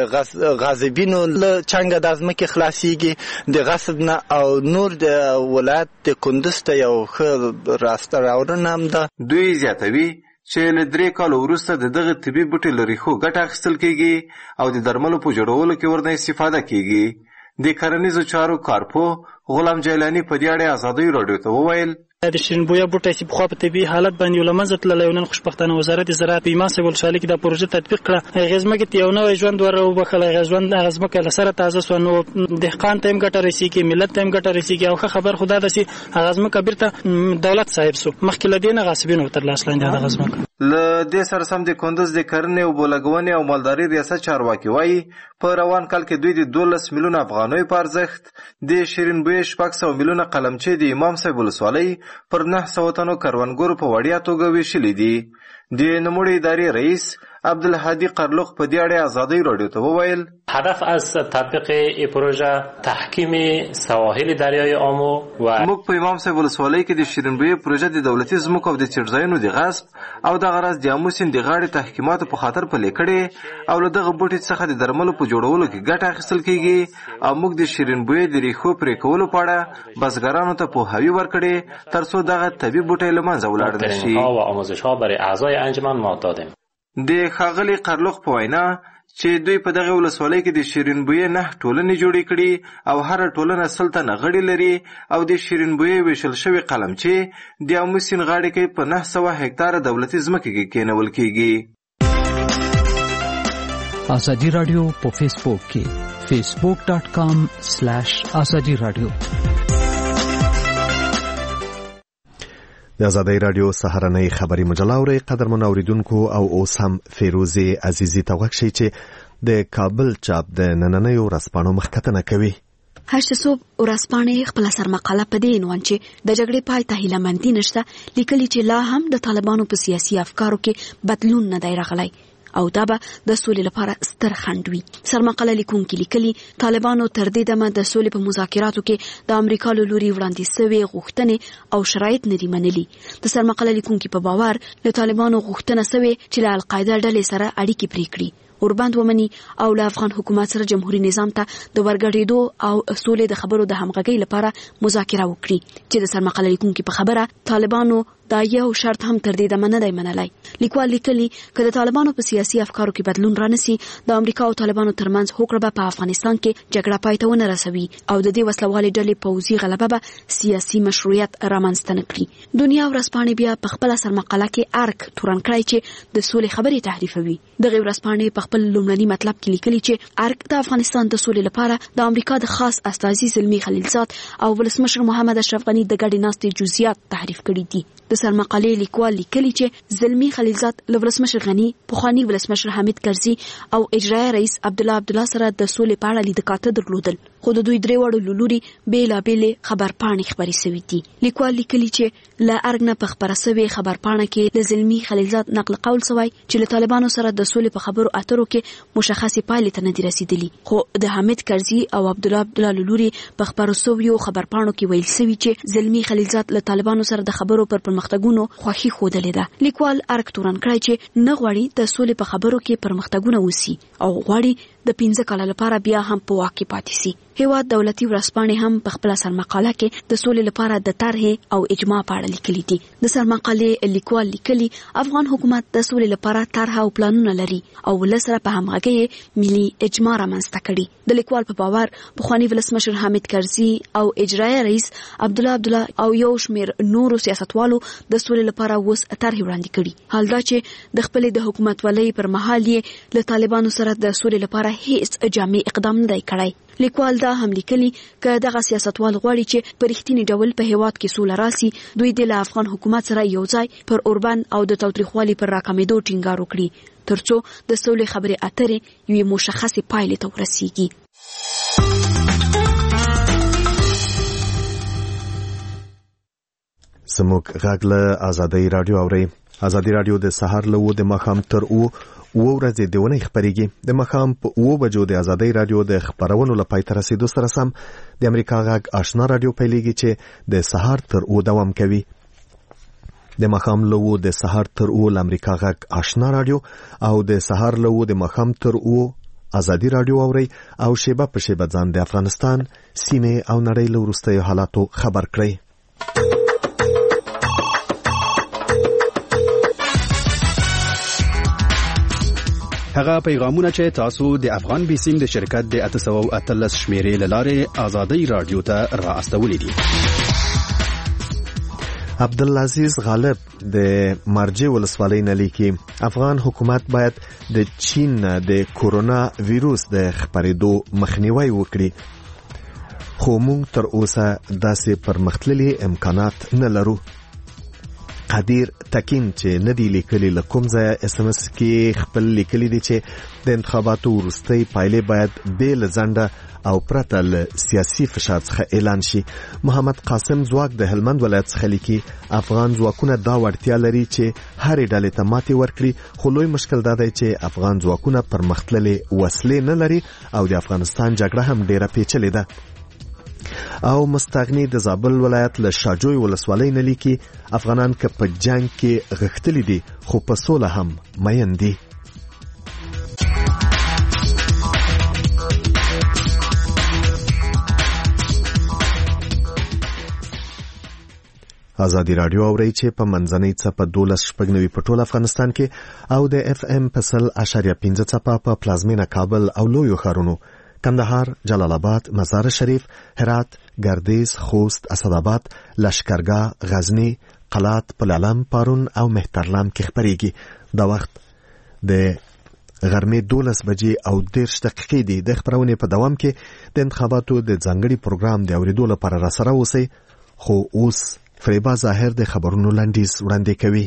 د غاصبینو له چنګه د ځمکې خلاصيږي د غصب نه او نور د ولایت د کندوز ته یو ښه راسته راوړنه هم ده. دوی زیاتوي چې له درې کالو وروسته د دغه طبي بوټي له ریښو ګټه اخیستل کېږي او د درملو په جوړولو کې ورنه استفاده کېږي. د کرنیزو چارو کارپو غلام جیلانی په دې اړه آزادۍ رادیو ته وویل د شیرین بویه بوټی چې په خو په طبي حالت باندې ولمنځه تللی نن خوشبختانه وزارت زراعت په ایمان صاحب ولسوالۍ کې دا پروژه تطبیق کړه. هغې ځمکې ته یو نوی ژوند ور وبخښلی. هغه ژوند هغه ځمکه له سره تازه سوه نو دهقان ته هم ګټه رسېږي، ملت ته هم ګټه رسېږي او ښه خبر خو دا ده چې هغه ځمکه بیرته دولت صاحب سو. مخکې له دې نه غاصبینو تر لاس لاندې دغه ځمکه. له دې سره سم د کندوز د کرنې اوبه لګونې او مالدارۍ ریاست چارواکي وایي په روان کال کې دوی د دولس میلیونه افغانیو په ارزښت د شیرین بویې شپږ سوه میلیونه قلمچې د امام صاحب ولسوالۍ پر نهه سوه تنو کروندګرو په وړیا توګه ویشلې دي. د نوموړې ادارې رئیس عبدالهادي قرلوق په دې اړه آزادۍ رادیو ته وویل هدف از تطبیق این پروژه تحکیم سواحل دریای آمو و موږ په امام صاحب ولسوالۍ کې د شیرینبویې پروژه د دولتي ځمکو او د چړځایونو د غصب او د غرض د آمو سیند د غاړې تحکیماتو په خاطر پلې کړې او له دغه بوټي څخه د درملو په جوړولو کې ګټه اخیستل کیږي او موږ د شیرینبویې د ریښو پرې کولو په اړه بزګرانو ته پوهاوی ورکړې ترڅو دغه طبي بوټی له منځه ولاړ نشي. و آموزش‌ها برای اعضای انجمن ما دادیم. د ښاغلي قرلوخ په وینا چې دوی په دغه ولسوالۍ کې د شیرینبویې نه ټولنې جوړې کړي او هر ټولنه سل تنه غړي لري او د شیرینبویې ویشل شوی قلمچې د آمو سیند غاړې کې په نه سوه هکتاره دولتي ځمکې کې کېنول کیږي. ازادي رادیو په فیسبوک کې فیسبوک ډاټ کام سلیش ازادي رادیو. د ازادي رادیو سهارنۍ خبري مجله اوري قدرمن اوریدونکو او اوس هم فیروزي عزیزي توغک شي چې د کابل چاپ د نننیو رسپانو مخکتنه کوي. هشت صوب ورسپانې خپل سر مقاله په دې عنوان چې د جګړې پای ته هیله مندي نشته لیکلي چې لا هم د طالبانو په سیاسي افکارو کې بدلون نه دی راغلی او دا به د سولې لپاره ستر خنډ وي. سرمقاله لیکونکي لیکلي طالبانو تر دې دمه د سولې په مذاکراتو کې د امریکا له لوري وړاندې شوې غوښتنې او شرایط نه دي منلي. د سرمقاله لیکونکي په باور له طالبانو غوښتنه شوې چې له القاعده ډلې سره اړیکې پرې کړي اوربند ومني او له افغان حکومت سره جمهوریت نظام ته د ورګډېدو او سولې د خبرو د همغږۍ لپاره مذاکره وکړي چې د سرمقاله لیکونکي په خبره طالبانو دا یو شرط هم تر دې دمه نه دی منلی. لیکوال لیکلي که د طالبانو په سیاسي افکارو کې بدلون رانسي د امریکا او طالبانو ترمنځ هوکړه به په افغانستان کې جګړه پای ته ونه رسوي او د دې وسلوالې ډلې پوځي غلبه به سیاسي مشروعیت رامنځته نه کړي. دنیا ورځپاڼې بیا په خپله سرمقاله کې ارک تورن کړی چې د سولې خبرې تحریفوي. دغې ورځپاڼې په خپل لومړني مطلب کې لیکلي چې ارک د افغانستان د سولې لپاره د امریکا د خاص استازي زلمي خلیلزاد او ولسمشر محمد اشرف غني د ګډې ناستې جزئیات تحریف کړي دي. د سرمقالې لیکوال لیکلي چې زلمي خلیلزاد له ولسمشر غني پخواني ولسمشر حامد کرزي او اجرایي رئیس عبدالله عبدالله سره د سولې په اړه لیدکاته درلودل خو د دوی درې واړو له لوري بېلابېلې خبرپاڼې خپرې شوي دي. لیکوال لیکلي چې له ارګ نه په خپره شوې خبرپاڼه کې د زلمي خلیلزاد نقل قول شوی چې له طالبانو سره د سولې په خبرو اترو کې مشخصې پایلې ته نه دي رسېدلي خو د حامد کرزي او عبدالله عبدالله له لوري په خپرو شویو خبرپاڼو کې ویل شوي چې زلمي خلیلزاد له طالبانو سره د خبرو پر پرمختګونو خوښي ښودلې ده. لیکوال ارګ تورن کړی چې نه غواړي د سولې په خبرو کې پرمختګونه وسي او غواړي د پنځه کاله لپاره بیا هم په واک کې پاتې سي. هیواد دولتي ورځپاڼې هم په خپل سرمقاله کې د سولې لپاره د طرحې او اجماع په اړه لیکلي دي. د سرمقالې لیکوال لیکلي افغان حکومت د سولې لپاره طرح او پلانونه لري او ولسره په همغږۍ ملي اجماع رامنځته کړي. د لیکوال په باور پخواني ولسمشر حامد کرزي او اجرایي رئیس عبدالله عبدالله او یو شمېر نورو سیاستوالو د سولې لپاره اوس طرحې وړاندې کړي. حال دا چې د خپلې د حکومت ولۍ پر مهال یې له طالبانو سره د سولې لپاره هیڅ جامع اقدام نه دی کړی. لیکوال دا هم لیکلي که دغه سیاستوال غواړي چې په رښتیني ډول په هیواد کې سوله راسي دوی د افغان حکومت سره یو ځای پر اوربند او د تاوتریخوالي پر راکمېدو ټینګار وکړي ترڅو د سولې خبرې اترې یوې مشخصې پایلې ته ورسیږي. زموږ غږ له ازادي رادیو اوري. ازادي رادیو د سهار له و د ماښام تر او و ورځې د ونې خبرېږي. د ماښام په اوه بجو د ازادي رادیو د خبرونو لپاره تر رسیدو سره سم د امریکا غږ آشنا رادیو پیلېږي چې د سهار تر او دوام کوي. د ماښام له و د سهار تر او د امریکا غږ آشنا رادیو او د سهار له و د ماښام تر او ازادي رادیو اوري او شیبه په شیبه ځان د افغانستان سیمه او نړۍ له وروستیو حالاتو خبر کړئ. هغه پیغامونه چې تاسو د افغان بیسیم د شرکت د اته سوه او اتلس شمیرې لاره ازادي رادیو ته راستولې دي. عبدالعزیز غالب د مرجع ولسوالۍ نه لیکي افغان حکومت باید د چین د کورونا ویروس د خپرېدو مخنیوي وکړي خو موږ تر اوسه داسې پرمختللي امکانات نه لرو. قادر تکین چې ندی لیکلي له کوم ځای اس ام اس کې خپل لیکلي دي چې د انتخاباتو وروستۍ پایلې باید بې له ځنډه او پرته له سیاسي فشار څخه اعلان شي. محمد قاسم ځواک د هلمند ولایت څخه لیکي افغان ځواکونه دا وړتیا لري چې هرې ډلې ته ماتې ورکړي، خو لوی مشکل دا دی چې افغان ځواکونه پرمختللې وسلې نه لري او د افغانستان جګړه هم ډیره پیچلې ده. او مستغنی د زابل ولایت له شاجوی ولسوالۍ نه لیکي افغانان که په جنگ کې غښتلي دي خو په سوله هم مین دي. ازادي رادیو اوري چې په منځنۍ څپه دولس شپږ نوي په ټول افغانستان کې او د اف ام په سل اشاریه پنځه څپه په پلازمینه کابل او لویو ښارونو کندهار، جلال آباد، مزار شریف، هرات، گردیز، خوست، اسداباد، لشکرګاه، غزنی، قلات، پلالم، پارون او مهترلام کې خبرېږي. دا وخت د غرمې دولس بجې او دېرش دقیقې دي. د خبرونې په دوام کې د انتخاباتو د ځانګړي پروګرام د اورېدو لپاره راسره اوسئ، خو اوس فریبا ظاهر د خبرونو لنډیز وړاندې کوي.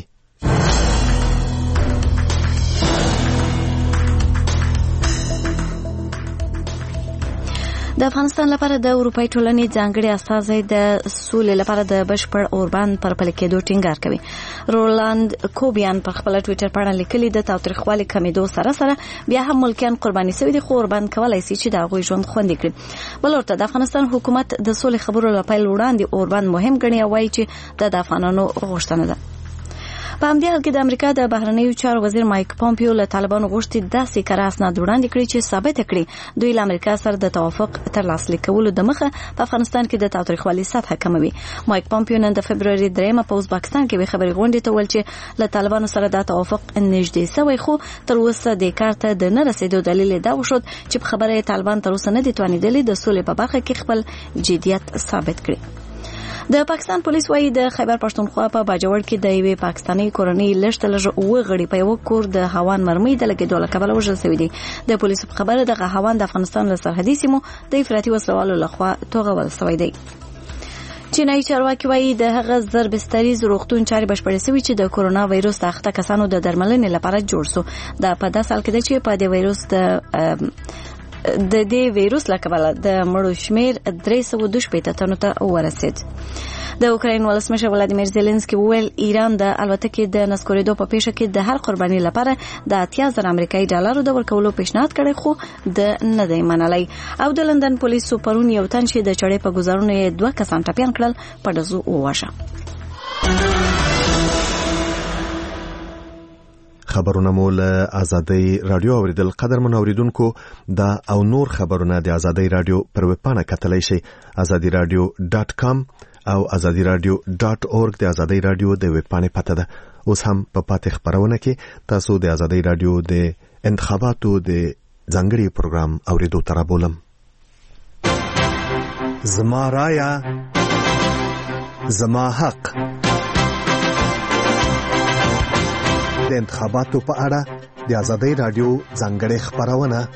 د افغانستان لپاره د اروپای ټولنې ځانګړي استازی د سولې لپاره د بشپړ اوربند پر پلي کېدو ټینګار کوي. رولاند کوبیان په خپل ټوئیټر باندې لیکلي د تاوتریخوالي کمیدو سره سره بیا هم ملکیان قرباني شوي دي، خو اوربند کولای شي چې د هغوی ژوند خوندي کړي. بل ورته د افغانستان حکومت د سولې خبرو لپاره وړاندې اوربند مهم ګڼي او وایي چې د افغانانو غوښتنه ده. په همدې حال کې د امریکا د بهرنیو چارو وزیر مایک پومپیو له طالبانو غوښتي داسې کره اسناد وړاندې کړي چې ثابت کړي دوی له امریکا سره د توافق ترلاسه کولو د مخه په افغانستان کې د تاوتریخوالي سطح کموي. مایک پومپیو نن د فبرवरी دریمه په ازبکستان کې خبري غونډې ته ویل چې له طالبانو سره د توافق نږدې شوی، خو تر اوسه د کار ته د نه رسیدو دلیل دا وشود چې په خبره طالبان تر اوسه نه دي توانیدلي د سولې په برخه کې خپل جديت ثابت کړي. د پاکستان پولیس وايي د خیبر پښتونخوا په باجوړ کې د یوې پاکستاني کورنۍ لږ لږ اوه غړي په یو کور د هوان مرمۍ د لګېدو له کبله وژل شوي دي. د پولیسو په خبره دغه هوان د افغانستان له سرحدي سیمو د افراطي وسلوالو لخوا توغول شوی دی. چینایي چارواکي وايي د هغه زر بستریز روغتون چارې بشپړې شوي چې د کورونا وایروس د اخته کسانو د درملنې لپاره جوړ شو. دا په داسې حال کې ده چې په دې وایروس د د دې وایروس له کبله د مړو شمیر درې سوه دوه شپېته تنو ته ورسید. د اوکراین ولسمشر ولادیمیر زيلنسکي وویل ایران د الوتکې د نسکورېدو په پیښه کې د هر قرباني لپاره د اتیا زره امریکایي ډالرو د ورکولو پیشنهاد کړی، خو د نه دی منلی. او د لندن پولیسو پرون یو تن چې د چړې په ګزارونو یې دوه کسان ټپیان کړل په ډزو وواژه. خبرونه مو له ازادي رادیو اوریدل. قدر منوریدونکو دا او نور خبرونه د ازادي رادیو پر ویب پاڼه کتلای شي ازادي رادیو ډاټ کام او ازادي رادیو ډاټ اورګ د ازادي رادیو د ویب پاڼې پته ده. اوس هم په پاتې خبرونه کې تاسو د ازادي رادیو د انتخاباتو د ځانګړي پروګرام اوریدو تر بولم. زما رایا زما حق د انتخاباتو په اړه د ازادي رادیو ځانګړي خبرونه.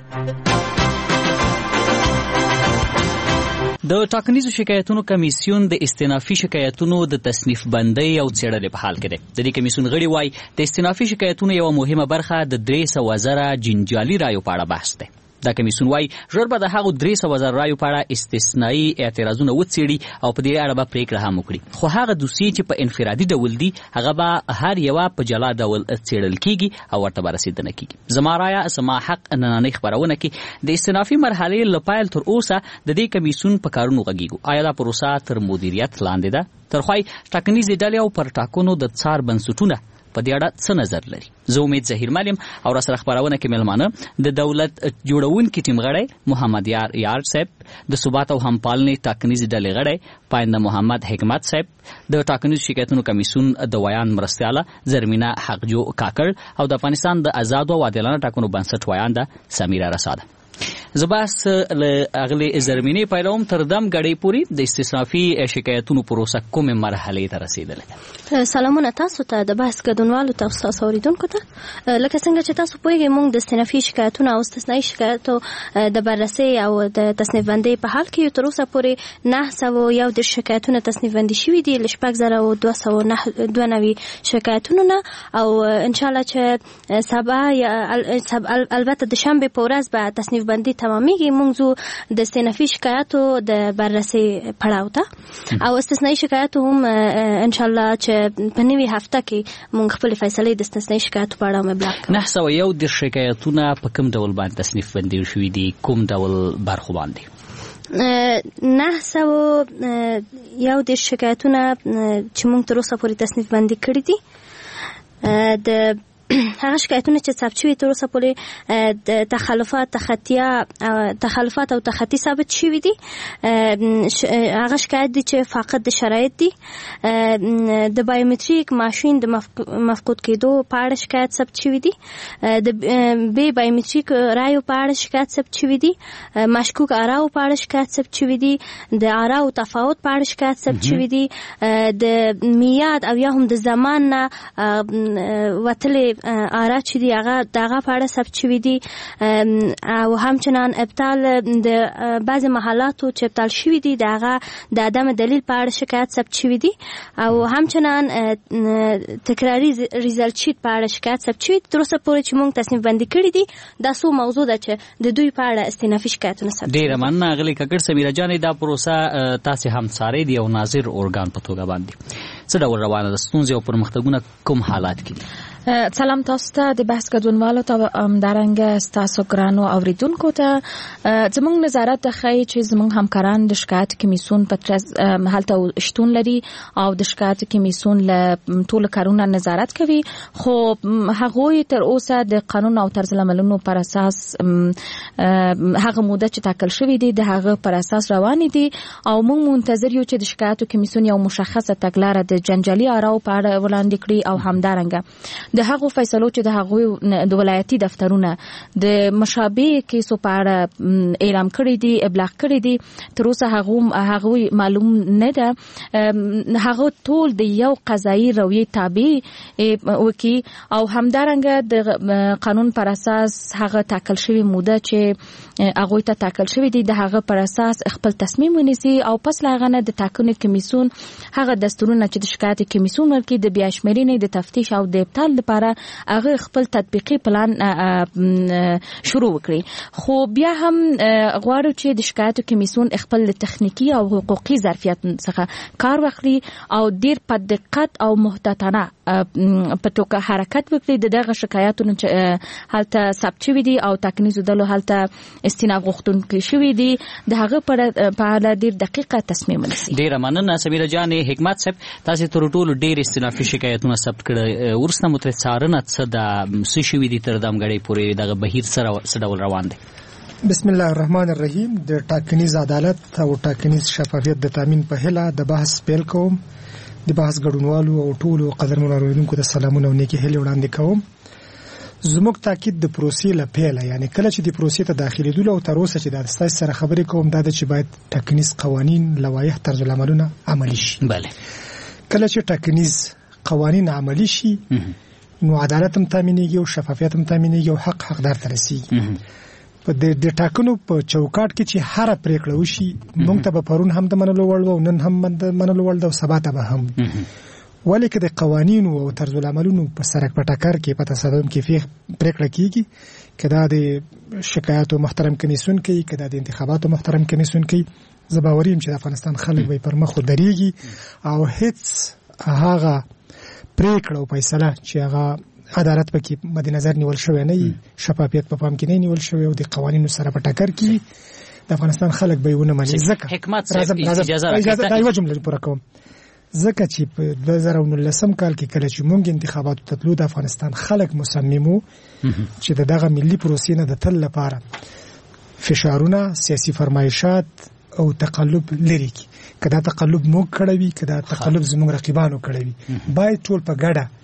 د ټاکنیزو شکایتونو کمیسیون د استنافي شکایتونو د تصنیف بندۍ او څېړنې په حال کې دی. د دې کمیسیون غړي وایي د استنافي شکایتونو یوه مهمه برخه د درې سوه زره جنجالي رایو په اړه بحث دی. دا کمیسیون وایي ژر به د هغو درې سوه زره رایو په اړه استثنایي اعتراضونه وڅېړي او په دې اړه به پرېکړه هم وکړي، خو هغه دوسیې چې په انفرادي ډول دي هغه به هر یوه په جلا ډول څېړل کېږي او ورته به رسېدنه کېږي. زما رایه زما حق نننۍ خپرونه کې د استنافي مرحلې له پیل تر اوسه د دې کمیسیون په کارونو غږیږو. آیا دا پروسه تر مدیریت لاندې ده؟ ترخوای ټاکنیزې ډلې او پر ټاکنو د څار بنسټونه په دې اړه څه نظر لري؟ زه امید ظهیر ملیم او را سره خبرونه کې ملمانه د دولت جوړونکي ټیم غړی محمد یار یار صاحب، د ثبات او همپالنې ټاکنیزې ډلې غړی پاینده محمد حکمت صاحب، د ټاکنیزو شکایتونو کمیسیون د ویان مرستیاله زرمینه حقجو کاکړ او د افغانستان د آزاد او عادلانه ټاکنو بنسټ ویانده سمیره رساده. زباس له اغلی زرمینی پیلوم تر دم غړې پوری د استثنافي شکایتونو پروسه کومه مرحله ته رسیدله؟ سلامونه تاسو ته د بحث ګډونوالو تاسو تاسو اوریدونکو ته. لکه څنګه چې تاسو پوهیږئ موږ د استثنافي شکایتونو او استثنایی شکایتو د بررسي او د تصنیف بندۍ په حال کې تر اوسه پورې نه سوه یو د شکایتونو تصنیف بندي شوي دي له شپږ زره او دوه سوه نه دوه نوي شکایتونو نه، او انشاءالله چې سبا البته د شنبې په ورځ به تصنیف بندي تمامیږي. موږ ځو د استثنافي شکایتو د بررسي پړاو ته او استثنایی شکایتو هم انشاءالله چې په نوي هفته کې موږ خپل فیصله د استثنایی شکایتو په اړه مبلغ کوو. نه سوه یو د شکایتونه په کوم ډول باندې تصنیف بندي شوي دي؟ کوم ډول برخو باندې؟ نه سوه یو د شکایتونه چې موږ تر اوسه پورې تصنیف بندي کړي دي د هغه شکایتونه چې ثبت شوي تر اوسه پورې د تخلفات تخطیه تخلفات او تخطی ثابت شوي دي. هغه شکایت دي چې فقط د شرایط دي د بایومتریک ماشین د مفقود کېدو په اړه شکایت ثبت شوي دي، د بې بایومتریک رایو په اړه شکایت ثبت شوي دي، مشکوک آراو په اړه شکایت ثبت شوي دي، د آراو تفاوت په اړه شکایت ثبت شوي دي، د میاد او یا هم د زمان نه وتلې آرا چې دی هغه دغه په اړه ثبت شوي دي، او همچنان ابطال د بعضې محلاتو چې ابطال شوي دي د هغه د عدم دلیل په اړه شکایت ثبت شوي دي، او همچنان تکراري ریزلټ شیټ په اړه شکایت ثبت شوي دي. تر اوسه پورې چې موږ تصنیف بندي کړي دي دا څو موضوع ده چې د دوی په اړه استنافي شکایتونه ثبت. ډېره مننه اغلې ککړ سمیره جانې. دا پروسه تاسې هم څارئ د یو ناظر ارګان په توګه باندې څه ډول روانه ده؟ ستونزې او پرمختګونه کوم حالات کې دي؟ سلام تاسو ته د بحث ګډونوالو ته همدارنګه ستاسو ګرانو اوریدونکو ته. زموږ نظارت ته ښایي چې زموږ همکاران د شکایت کمیسیون په هلته شتون لري او د شکایت کمیسیون له ټولو کارونه نظارت کوي، خو هغوی تر اوسه د قانون او طرز العملونو پر اساس هغه موده چې ټاکل شوي دي د هغه پر اساس روانې دي، او موږ منتظر یو چې د شکایت کمیسیون یو مشخصه تګلاره د جنجالي آراو په اړه وړاندې کړي، او همدارنګه د هغو فیصلو چې د هغوی د ولایتي دفترونه د مشابه کیسو په اړه اعلان کړي دي ابلاغ کړي دي تر اوسه هغوی معلوم نه ده. هغه ټول د یو قضایي رویې تابع وکي، او همدارنګه د قانون پر اساس هغه ټاکل شوی موده چې هغوی ته ټاکل شوی دي د هغه پر اساس خپل تصمیم ونیسي، او پس له هغه نه د ټاکنې کمیسیون هغه دستورونه چې د شکایت کمیسیون ورکړي د بیا شمېرنې د تفتیش او د ابطال لپاره هغه خپل تطبیقي پلان شروع وکړي. خو بیا هم غواړو چې د شکایت کمیسیون خپل تخنیکی او حقوقي ظرفیت څخه کار واخلي او ډیر په دقت او محتاطانه په توګه حرکت وکړي د دغه شکایتونو چې هلته ثبت شوي دي او ټاکنیزو ډلو هلته استناد غوښتونکي شوي دي د هغه په اړه ډیر دقیقه تصمیم ونیسي. ډیره مننه سمیره جانې. حکمت صاحب تاسې تر ټولو ډیر استنافي شکایتونه ثبت کړي، ورسته مترڅارنه څه د څه شوي دي تر دم غړې پورې دغه بهیر څه ډول روان دی؟ بسم الله الرحمن الرحیم. د ټاکنیز عدالت او ټاکنیز شفافیت د تامین په هیله د بحث پیل کوم. د بحث ګډونوالو او ټولو قدرمنو اوریدونکو ته سلامونه او نیکې هیلې وړاندې کوم. زموږ تاکید د پروسې له پیله، یعنی کله چې د پروسې ته داخلېدلو او تر اوسه چې د ستاسو سره خبرې کوم دا چې باید ټاکنیز قوانین، لوایح، طرز العملونه عملي شي. بله کله چې ټاکنیز قوانین عملي شي نو عدالت هم تامینېږي او شفافیت هم تامینېږي او حق حقدار ته رسېږي. په د ټاکنو په چوکاټ کې چې هره پریکړه وشي موږ ته به پرون هم د منلو وړ او نن هم د منلو وړ ده او سبا ته به هم، ولې که د قوانینو او طرز العملونو په سرک په ټکر کې په تصادم کې پریکړه کېږي، که دا د شکایاتو محترم کمیسیون کوي، که دا د انتخاباتو محترم کمیسیون کوي، زه باوري یم چې د افغانستان خلک به پر مخ ودرېږي او هیڅ هغه پریکړه او فیصله چې هغه عدالت پکې مد نظر نیول شوی نه وي، شفافیت په پام کې نه نیول شوی او د قوانینو سره په ټکر کې د افغانستان خلک به ونه مني. ځکه حکمت صاحب اجازه راکړئ دا یو جمله پوره کوم. ځکه چې په دوه زره او نولسم کال کې کله چې موږ انتخاباتو ته تلو د افغانستان خلک مصممو چې دغه ملي پروسې نه د تل لپاره فشارونه، سیاسي فرمایشات او تقلب لري کی. کدا تقلب موږ کړی وي، کدا تقلب زموږ رقیبانو کړی وي، باید ټول په ګډه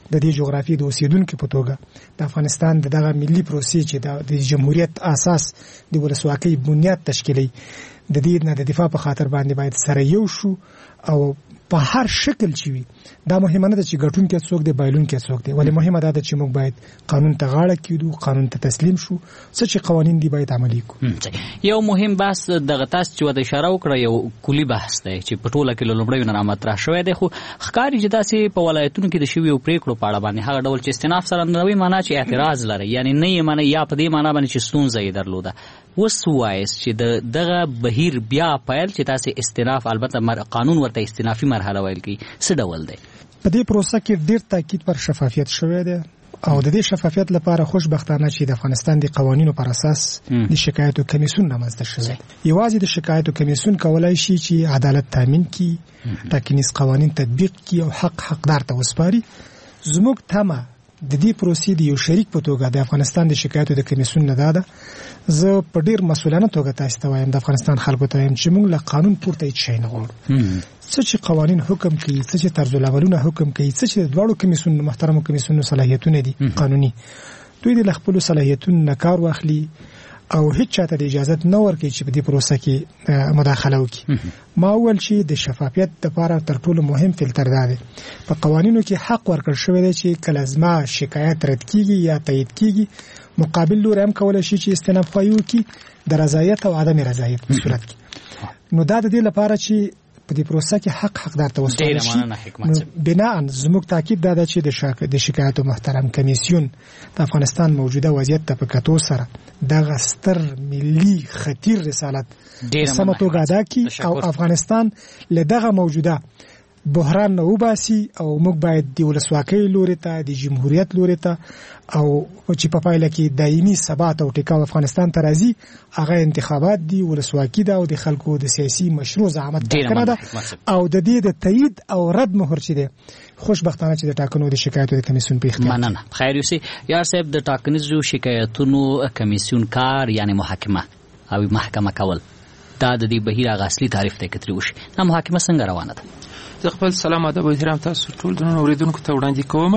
د دې جغرافي د اوسیدونکو په توګه د افغانستان دغه ملي پروسې چې د جمهوریت اساس د ولسواکۍ بنیاد تشکیلي د دې نه د دفاع په خاطر باندې باید سره یو شو او په هر شکل چې وي دا مهمه نه ده چې ګټون کې څوک دی بایلون کې څوک دی ولې مهمه ده چې موږ باید قانون ته غاړه کېږو قانون ته تسلیم شو څه چې قوانین دی باید عملي کړو یو مهم بحث دغه تاسو چې د اشاره وکړه یو کلی بحث دی چې په ټوله کې لومړی نه مطرح شوی دی خو ښکاري چې داسې په ولایتونو کې د شویو پریکړو په اړه باندې هغه ډول چې استناف سره نوې معنا چې اعتراض لري یعنی نه یې معنا یا په دې معنا باندې چې ستونزه یې درلوده اوس وایس چې د دغه بهیر بیا پیل چې تاسو استناف البته قانون ورته استنافي مرحله ویل کی څه ډول دی په دې پروسه کې ډېر تاکید پر شفافیت شوی دی او د دې شفافیت لپاره خوشبختانه چې د افغانستان د قوانینو پر اساس د شکایتو کمیسیون رامنځته شوی یوازې د شکایتو کمیسیون کولای شي چې عدالت تامین کړي ټاکنیز قوانین تطبیق کړي او حق حقدار ته وسپاري زموږ تمه د دې پروسې د یو شریک په توګه د افغانستان د شکایتو د کمیسیون نه ده زه په ډیر مسؤلانه توګه تاسو ته وایم د افغانستان خلکو ته وایم چې موږ له قانون پورته هیڅ شی نه غواړو څه چې قوانین حکم کوي څه چې طرز العملونه حکم کوي څه چې د دواړو کمیسیونو محترمو کمیسیونو صلاحیتونه دي قانوني دوی د خپل صلاحیتونو نه کار واخلي او هیڅ چاته د اجازه نه ورکړي چې په دې پروسه کې مداخله وکړي ما ول چې د شفافیت لپاره تر ټولو مهم فلټر دی په قوانینو کې حق ورکړل شوی دی چې کله زما شکایت رد کیږي یا تایید کیږي مقابل لور هم کولای شي چې استناف وکړي د رضایت او عدم رضایت په صورت کې نو دا د دې لپاره چې په دې پروسه کې حق حقدار ته وسپارل شي نو بنا زموږ تاکید دا ده چې د شکایتو محترم کمیسیون د افغانستان موجوده وضعیت ته په کتو سره دغه ستر ملي خطیر رسالت سمه توګه ادا کړي او افغانستان له دغه موجوده بحران نه وباسي او موږ باید د ولسواکۍ لوري ته د جمهوریت لوري ته او چې په پایله کې دایمي ثبات او ټیکاو افغانستان ته راځي هغه انتخابات دي ولسواکي ده او د خلکو د سیاسي مشروع زعامت ټاکنه ده او د دې د تایید او رد مهر چي ده خوشبختانه چې د ټاکنو د شکایتو د کمیسیون په اختیار مننه خیر یوسي یار صاحب د ټاکنیزو شکایتونو کمیسیون کار یعنی محاکمه او محکمه کول دا د دې بهیر هغه اصلي تعریف ته کتري وشي نو محاکمه څنګه روانه ده زه خپل سلام ادب او احترام تاسو ټول د اوریدونکو ته وړاندې کوم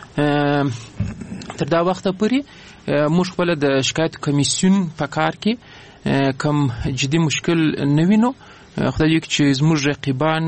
تر دا وخته پورې موږ خپل د شکایت کمیسیون په کار کې کم جدي مشکل نه وینو خدای دې چې زموږ رقیبان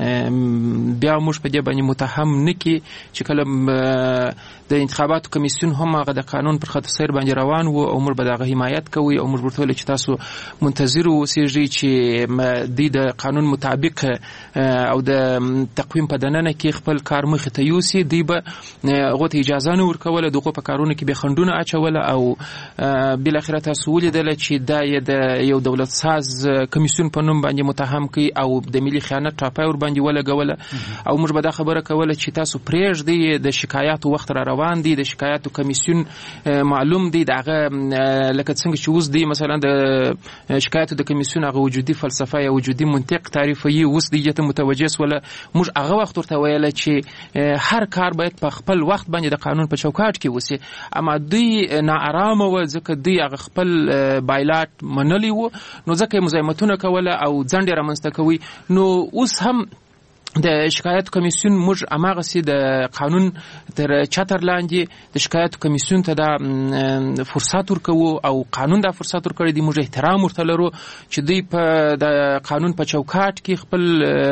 بیا موږ په دې باندې متهم نه کی چې کله د انتخاباتو کمیسیون هم هغه د قانون پر خط سیر باندې روان وو او موږ به دغه حمایت کوي او موږ ورته چې تاسو منتظر اوسئ چې د قانون مطابق او د تقویم په دننه کې خپل کار مخې ته یوسي دی به غوته اجازه نه ورکوله دغه په کارونه کې به خندونه اچوله او بل اخر تاسو ولیدل چې دا د یو دولت ساز کمیسیون په نوم باندې متهم کی او د ملي خیانت ټاپای ور باندې ولګوله او موږ به دا خبره کوله چې تاسو پرېږدئ د شکایاتو وخت را روان دي د شکایاتو کمیسیون معلوم دي دغه لکه څنګه چې اوس دی مثلا د شکایاتو د کمیسیون هغه وجودي فلسفه یا وجودي منطق تعریفي اوس دی ته متوجه سول موږ هغه وخت ورته ویل چې هر کار باید په خپل وخت باندې د قانون په چوکاټ کې وسی اما دوی ناارامه و ځکه دوی هغه خپل بایلات منلی وو نو ځکه مزاحمتونه کوله او ځنډ رامنځته کوي نو اوس هم د شکایت کمیسیون موږ اماغه سي د قانون تر چتر لاندې د شکایت کمیسیون ته د فرصت ورکو او قانون د فرصت ورکړي د موږ احترام ورته لرو چې دوی په د قانون په چوکاټ کې خپل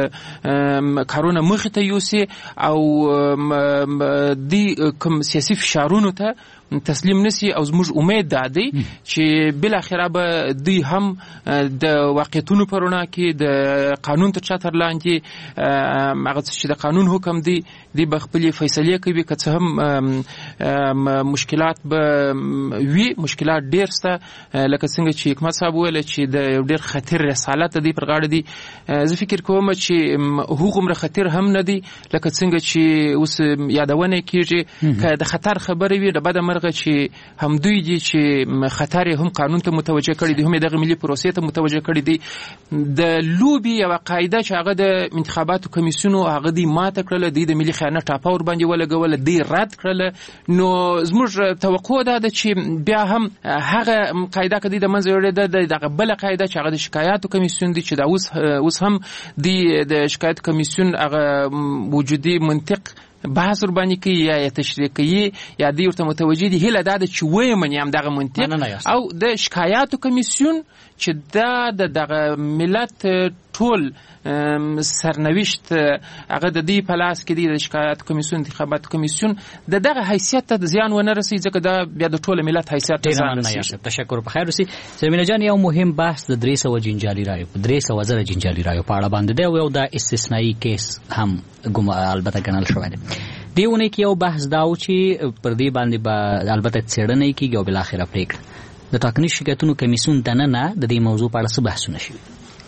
کارونه مخې ته یوسي او د کوم سیاسي فشارونو ته تسلیم نسی او زموږ امید ده دی چې بل اخره به دوی هم د واقعیتونو پرونه کې د قانون تر چتر لاندې هغه چې د قانون حکم دی دی به خپل فیصله کوي که څه هم مشکلات به وی مشکلات ډیر سته لکه څنګه چې حکمت صاحب ویل چې د ډیر خطر رسالت دی پر غاړه دی زه فکر کوم چې حقوق خطر هم نه دی لکه څنګه چې اوس یادونه کیږي که د خطر خبرې وي د بده چې هم دوی دي چې خطر هم قانون ته متوجه کړي دي هم د ملي پروسې ته متوجه کړي دي د لوبي او قاعده چې هغه د انتخاباتو کمیسیونو هغه دی ماته کړل دي د ملي خیانت ټاپاور باندې ولګول دي رد کړل نو زموږ توقع ده چې بیا هم هغه قاعده کدي د منځ وړي د دغه بل قاعده چې هغه د شکایاتو کمیسیون دي چې دا اوس اوس هم د شکایت کمیسیون هغه وجودي منطق بحث ور باندې کوي یا تشریح کوي یا دوی ورته متوجه دي. هیله دا ده چې وایي منې همدغه منطق او د شکایاتو کمیسیون چې دا د دغه ملت ټول سرنوشت هغه د دې په لاس کې دی. د شکایات کمیسیون انتخابات کمیسیون د دغه حیثیت ته زیان ونه رسي ځکه دا بیا د ټول ملت حیثیت ته زیان رسي. تشکر. په خیر اوسئ. زمینه جان، یو مهم بحث د درې سوه جنجالي رایو درې سوه زره جنجالي رایو په اړه باندې دی او یو د استثنایی کیس هم ګوم البته ګڼل شوی دی. دیونه کې یو بحث دا و چې پر دې باندې به البته څېړنه کېږي او بالاخره پرېکړه. د ټاکنیز شکایتونو کمیسیون دننه د دې موضوع په اړه څه بحثونه شوي؟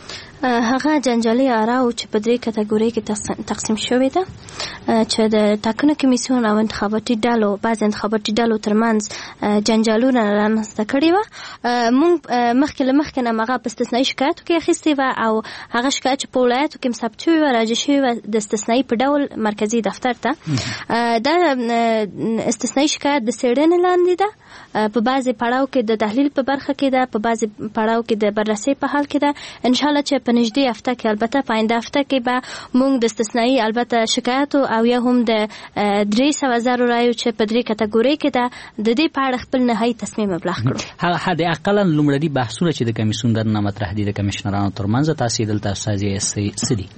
هغه جنجالي آراو چې په درې کټګورۍ کې تقسیم شوې ده چې د ټاکنو کمیسیون او انتخاباتي ډلو بعض انتخاباتي ډلو ترمنځ جنجالونه رامنځته کړي وه. موږ مخکې له مخکې نه هغه په استثنایي شکایاتو کې اخیستې وه او هغه شکایت چې په ولایاتو کې هم ثبت شوي وه راجع شوي وه د استثنایي په ډول مرکزي دفتر ته. دا استثنایي شکایت د څېړنې لاندې ده. په بعضې پړاو کې د تحلیل په برخه کې ده، په بعضې پړاو کې د بررسۍ په حال کې ده. انشاءالله چې په نږدې هفته کې البته په آینده هفته کې به موږ د استثنایي البته شکایاتو او یا هم د درې سوه زرو رایو چې په درې کټګورۍ کې ده د دې په اړه خپل نهایي تصمیم ابلاغ کړو. حد اقلا لومړني بحثونه چې د کمیسیون دننه مطرح دي د کمشنرانو ترمنځ تاسې دلته استازي څه دي؟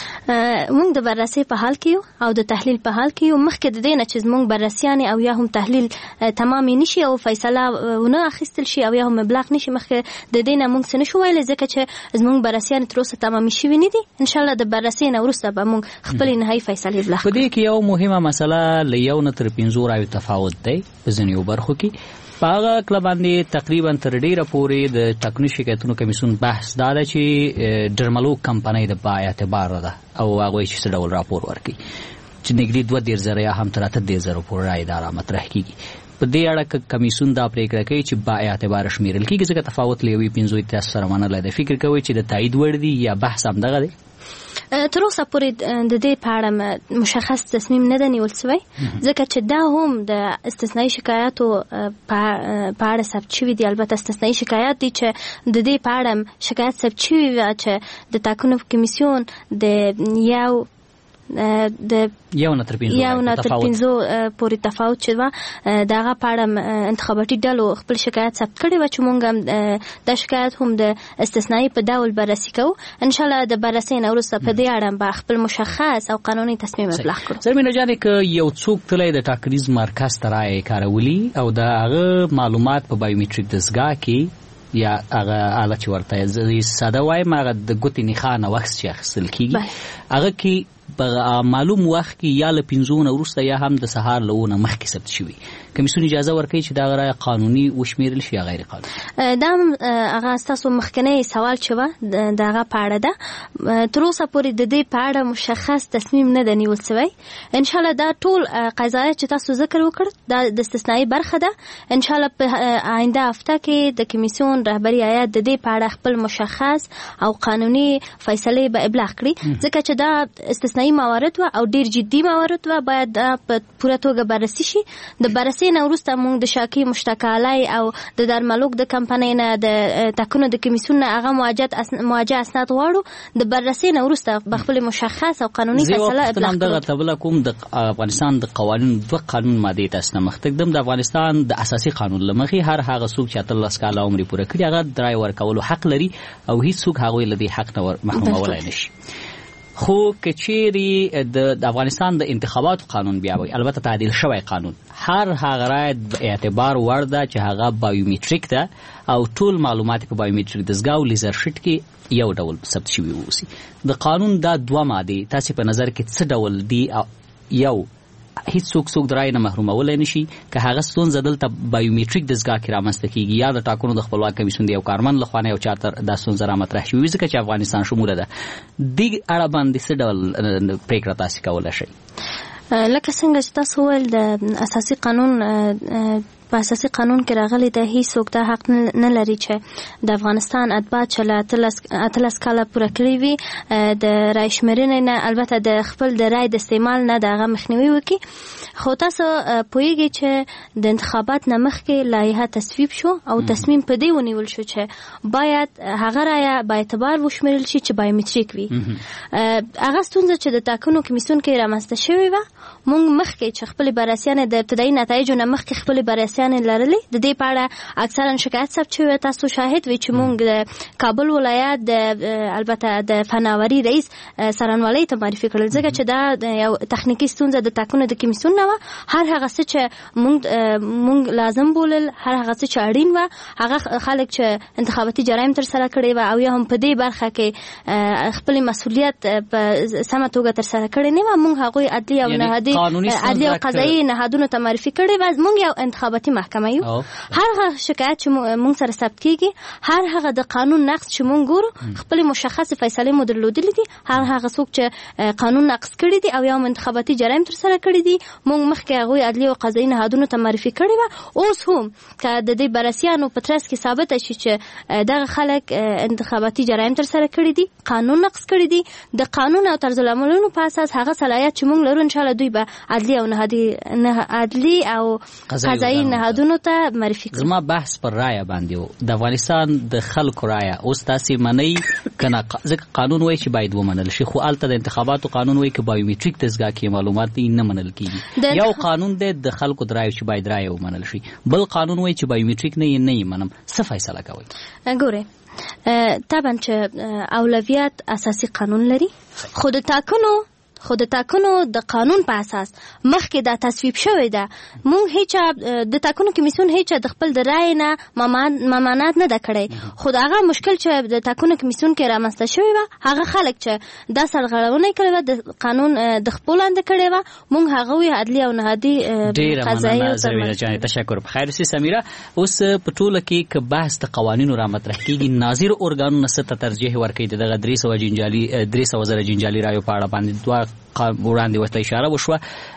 موږ د بررسۍ په حال کې یو او د تحلیل په حال کې یو. مخکې د دې نه چې زموږ بررسیانې او یا هم تحلیل تمام نشي او فیصله ونه اخیستل شي او یا هم ابلاغ نشي، مخکې د دې نه موږ څه نشو ویلی ځکه چې زموږ بررسیانې تر اوسه تمامې شوي نه دي. انشاءالله د بررسۍ نه وروسته به موږ خپلې نهایي فیصلې ابلاغ کړو. په دې کې یو مهمه مسله له یو نه تر پنځو رایو تفاوت دی په ځینو برخو کې. په هغه کله باندې تقریبا تر ډیره پورې د ټاکنیز شکایتونو کمیسیون بحث دا ده چې ډرملو کمپنۍ د با اعتباره ده او هغوی چې څه ډول راپور ورکوي چې نږدې دوه دېرش زره یا هم تر اته دېرش زره پورې رایې دا رامطرح کېږي. په دې اړه کمیسیون دا پرېکړه کوي چې با اعتباره شمیرل کېږي ځکه تفاوت له یوې پنځو اتیا سره منلی دی. فکر کوئ چې د تایید وړ دي یا بحث همدغه دی؟ تر اوسه پورې د دې په اړه مشخص تصمیم نه ده نیول سوی ځکه چې دا هم د استثنایي شکایاتو په اړه ثبت شوي دي. البته استثنایي شکایات دي چې د دې په اړه شکایت ثبت شوي وه چې د ټاکنو کمیسیون د یو د یو نه تر پنځو پورې تفاوت چې وه د هغه په اړه انتخاباتي ډلو خپل شکایت ثبت کړی وه چې موږ هم دا شکایت هم د استثنایي په ډول بررسي کوو. انشاءالله د بررسۍ نه وروسته په دې اړه به خپل مشخص او قانوني تصمیم ابلاغ کړو. زرمینه جانې که یو څوک تللی د ټاکنیز مرکز ته رایې کارولي او د هغه معلومات په بایومټریک دستګاه کې یا هغه آله چې ورته ساده وایم هغه د ګوتې نښه نوښت چې اخیستل کېږي هغه کې په معلوم وخت کې یا له پنځو نه وروسته یا هم د سهار له اوه نه مخکې ثبت شوي کمیسیون اجازه ورکوي چې دا رایه قانوني وشمیرل شي یا غیر قانوني؟ دا هغه ستاسو مخکنی سوال چې وه د هغه په اړه ده. تر اوسه پورې د دې په اړه مشخص تصمیم نه ده نیول سوی. انشاءالله دا ټول قضایت چې تاسو ذکر وکړ دا د استثنایي برخه ده. انشاءالله په آینده هفته کې د کمیسیون رهبري هیات د دې په اړه خپل مشخص او قانوني فیصلې به ابلاغ کړي ځکه چې دا استثنایي موارد و او ډیر جدي موارد و باید په پوره توګه بررسي شي. د بررسۍ نه وروسته موږ د شاکي مشتکالی او د درملوک د کمپنۍ نه د ټاکنو د کمیسیون نه هغه مواجه اسناد غواړو. د بررسۍ نه وروسته به خپل مشخص او قانوني فیصله ابلاغ کړو. دغه تبله کوم د افغانستان د قوانینو دوه قانون مادې ته نه مخ تقدم د افغانستان د اساسي قانون لمخې هر هغه څوک چې اتلس کاله عمر پوره کړي هغه د رایې ورکولو حق لري او هیڅ څوک هغوی له دې حق نه محرومولی نه شي. خو که چیرې د افغانستان د انتخاباتو قانون بیا وي البته تعدیل شوی قانون هر هغه رایه د اعتبار وړ ده چې هغه بایومټریک ده او ټول معلومات په بایومټریک دستګاه او لیزر شیټ کې یو ډول ثبت شوي واوسي. د قانون دا دوه مادې تاسې په نظر کې څه ډول دي؟ یو هیڅ څوک څوک د رایې نه محرومولی نه شي که هغه ستونزه دلته بایومټریک دستګاه کې رامنځته کېږي یا د ټاکنو د خپلواک کمیسیون د یو کارمند لخوا نه یو چا ته دا ستونزه رامطرح شوي ځکه چې افغانستان شموله ده. دې اړه باندې څه ډول پرېکړه تاسې کولی شئ؟ لکه څنګه چې تاسو وویل د اساسي قانون په اساسي قانون کې راغلي ده هیڅوک دا حق نه لري چې د افغانستان اتباع چې له اتلس کاله پوره کړي وي د رای شمېرنې نه البته د خپل د رای د استعمال نه د هغه مخنیوي وکړي. خو تاسو پوهیږئ چې د انتخابات نه مخکې لایحه تصویب شو او تصمیم په دې ونیول شو چې باید هغه رایه با اعتبار وشمېرل شي چې بایومټریک وي. هغه ستونزه چې د ټاکنو کمیسیون کې رامنځته شوې وه موږ مخکې چې خپلې بررسیانې د ابتدایي نتایجو نه مخکې خپلې بررسیانې لرلې د دې په اړه اکثرا شکایت ثبت شوی. تاسو شاهد وي چې موږ د کابل ولایت د البته د فناوري رئیس څارنوالۍ ته معرفي کړل ځکه چې دا یو تخنیکي ستونزه د ټاکنو د کمیسیون نه وه. هر هغه څه چې موږ موږ لازم بولل هر هغه څه چې اړین وه هغه خلک چې انتخاباتي جرایم ترسره کړي وه او یا هم په دې برخه کې خپل مسؤلیت په سمه توګه ترسره کړي نه وه موږ هغوی عدلي او نهادي عدلي او قضایي نهادونو ته معرفي کړي وه. موږ یو انتخاباتي محکمه یو. هر هغه شکایت چې موږ سره ثبت کیږي هر هغه د قانون نقض چې موږ ګورو خپل مشخص فیصلې مو درلودلې دي. هر هغه څوک چې قانون نقض کړي دي او یا انتخاباتي جرایم ترسره کړي دي موږ مخکې هغوی عدلي او قضایي نهادونو ته معرفي کړي وه. اوس هم که د دې بررسیانو په ترڅ کې ثابته شي چې دغه خلک انتخاباتي جرایم ترسره کړي دي قانون نقض کړي دي د قانون او طرز العملونو په اساس هغه صلاحیت چې موږ لرو ان شاء الله دوی به عدلي او نهادي نه عدلي او قضایي نهادونو ته معرفي کړي. زما بحث پر رایه باندې و د افغانستان د خلکو رایه اوس تاسې منئ کنه ځکه قانون وایي چې باید ومنل شي خو هلته د انتخاباتو قانون وایي که بایومټریک دستګاه کې معلومات دي نه منل کیږي. یو قانون دی د خلکو د رایو چې باید رایه ومنل شي بل قانون وایي چې بایومټریک نه یې نه یې منم. څه فیصله کوئ؟ ګورئ طبعا چې اولویت اساسي قانون لري خو د ټاکنو خو د ټاکنو د قانون په اساس مخکې دا تصویب شوی ده. موږ هیڅ د ټاکنو کمیسیون هیڅ د خپل د رای نه ممانعت نه ده کړی خو هغه مشکل چې د ټاکنو کمیسیون کې رامنځته شوی وه هغه خلک چې دا سرغړونه کړې وه د قانون د خپل لاندې کړې وه موږ هغوی عدلي او نهادي قضایي او زمینه جانې تشکر. په خیر سي سمیره اوس په ټوله کې که بحث د قوانینو را مطرح کیږي ناظر ارګانونه څه ته ترجیح ورکوي د دغه درې سوه جنجالي درې سوه زره جنجالي رایو په اړه باندې دوه وړاندې ورته اشاره وشوه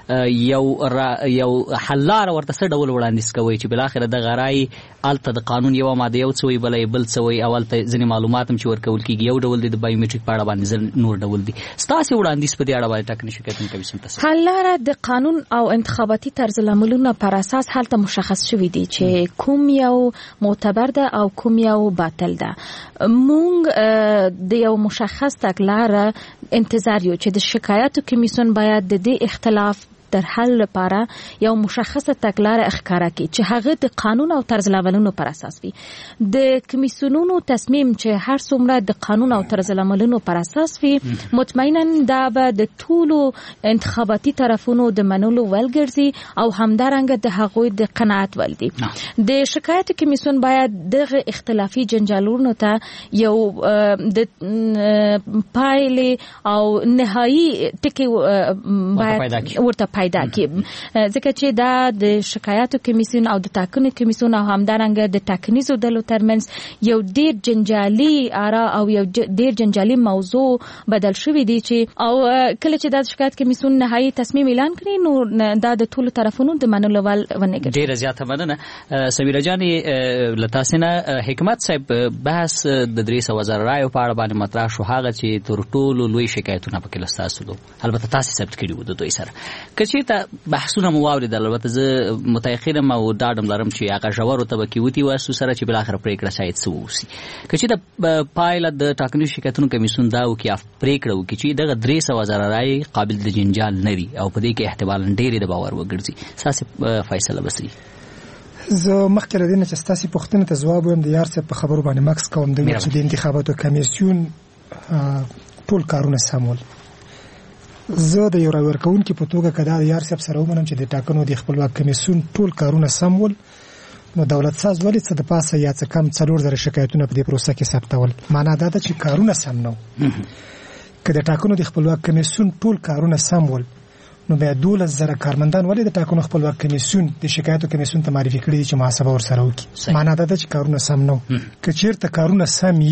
یو یو حل لاره ورته څه ډول وړاندیز کوئ چې بالاخره دغه رایې هلته د قانون یوه ماده یو څه وایي بله یې بل څه وایي او هلته ځینې معلومات هم چې ورکول کېږي یو ډول دی د بایومټریک په اړه باندې نور ډول دي. ستاسې وړاندیز په دې اړه باندې ټاکنې شرکتونه کمیسیون ته حل لاره د قانون او انتخاباتي طرز العملونو پر اساس هلته مشخص شوي دي چې کوم یو معتبر ده او کوم یو باطل ده. موږ د یو مشخص تګلاره انتظار یو چې د شکایاتو کمیسیون باید د دې اختلاف در حل لپاره یو مشخصه تګلاره ښکاره کړي چې هغه د قانون او طرز العملونو پر اساس وي. د کمیسیونونو تصمیم چې هر څومره د قانون او طرز العملونو پر اساس وي مطمئنا دا به د ټولو انتخاباتي طرفونو د منلو وړ ګرځي او همدارنګه د هغوی د قناعت وړ دي. د شکایت کمیسیون باید دغه اختلافي جنجالونو ته یو د پایلې او نهایی ټکی باید ورته پیدا کړي ځکه چې دا د شکایاتو کمیسیون او د ټاکنو کمیسیون او همدارنګه د ټاکنیزو ډلو ترمنځ یو ډیر جنجالي آرا او یو ډیر جنجالي موضوع بدل شوی دی چې او کله چې د شکایت کمیسیون نهایی تصمیم اعلان کړي نو دا د ټولو طرفونو د منلو ول ونه ګرځي. ډیره زیاته مننه سمیره جانې لتاسنه. حکمت صاحب بحث د درې سوه زره رایو په اړه باندې مطرح شو هغه چې تر ټولو لوی شکایتونه پکې له ستاسو دي البته تاسې ثبت کړي وو د دوی سره که چېرته بحثونه مو واورېدل البته زه متیقن یم او ډاډ هم لرم چې هغه ژورو طبقې وتي واسو سره چې بالاخره پرېکړه شاید څه واوسي که چېرته پایله د ټاکنیزو شکایتونو کمیسیون دا وکړي یا پرېکړه وکړي چې دغه درې سوه زره رایې قابل د جنجال نه دي او په دې کې احتمالاً ډېرې د باور وګرځي ستاسې فیصله به څه زه مخکې له دې نه چې ستاسې پوښتنې ته ځواب وایم د یار صاحب په خبرو باندې مکس کوم د چې د انتخاباتو کمیسیون ټول کارونه سمول. زه د یو راورکوونکي په توګه که دا د یار صاحب سره ومنم چې د ټاکنو د خپلواک کمیسیون ټول کارونه سمول نو دولت ساز ولې څه د پاسه یا څه کم څلور زره شکایتونه په دې پروسه کې ثبتول. معنا دا ده چې کارونه سم نه وو. که د ټاکنو د خپلواک کمیسیون ټول کارونه سمول نو بیا دولس زره کارمندان ولې د ټاکنو خپلواک کمیسیون د شکایتو کمیسیون ته معرفي کړي دي چې محاسبه ورسره وکړي. معنا دا ده چې کارونه سم نه وو. که چېرته کارونه سم وي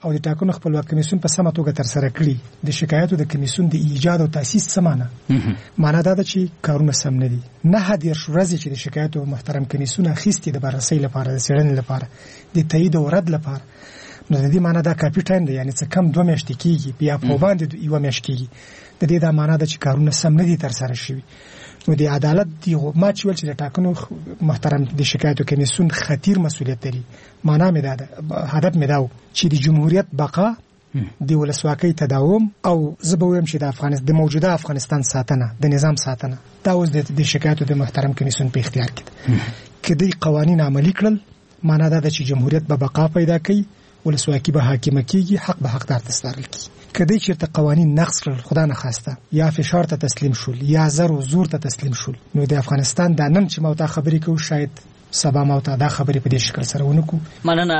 او د ټاکنو خپلواک کمیسیون په سمه توګه تر سره کړي د شکایتو د کمیسیون د ایجاد او تاسیس سمانه معنا دا ده چې کارونه سم نه دي. نه دېرش ورځې چې د شکایتو محترم کمیسیون اخیستي د بررسۍ لپاره د څېړنې لپاره د تایید او رد لپاره، نو د دې معنا دا کافي ټایم دی، یعنی څه کم دوه میاشتې کېږي، بیا په باندې یوه میاشت کېږي. د دې دا معنا ده چې کارونه سم نه دي تر سره شوي. نو د عدالت دی ما چې ول چې د ټاکنو محترم د شکایتو کمیسیون خطیر مسؤلیت لري. معنا مې دا ده، هدف مې دا و چې د جمهوریت بقا، د ولسواکۍ تداوم او زه به وایم چې د افغانستان د موجوده افغانستان ساتنه، د نظام ساتنه، دا اوس د شکایتو د محترم کمیسیون په اختیار کې ده. که دوی قوانین عملي کړل، معنا دا ده چې جمهوریت به بقا پیدا کوي، ولسواکي به حاکمه کیږي، حق به حقدار ته سپارل کیږي. که دوی چېرته قوانین نقض کړل، خدا نخواسته، یا فشار ته تسلیم شول یا زر و زور ته تسلیم شول، نو د افغانستان دا نن چې ما ته خبرې کوو، شاید سبا ما ته دا خبرې په دې شکل سره ونه کو. مننه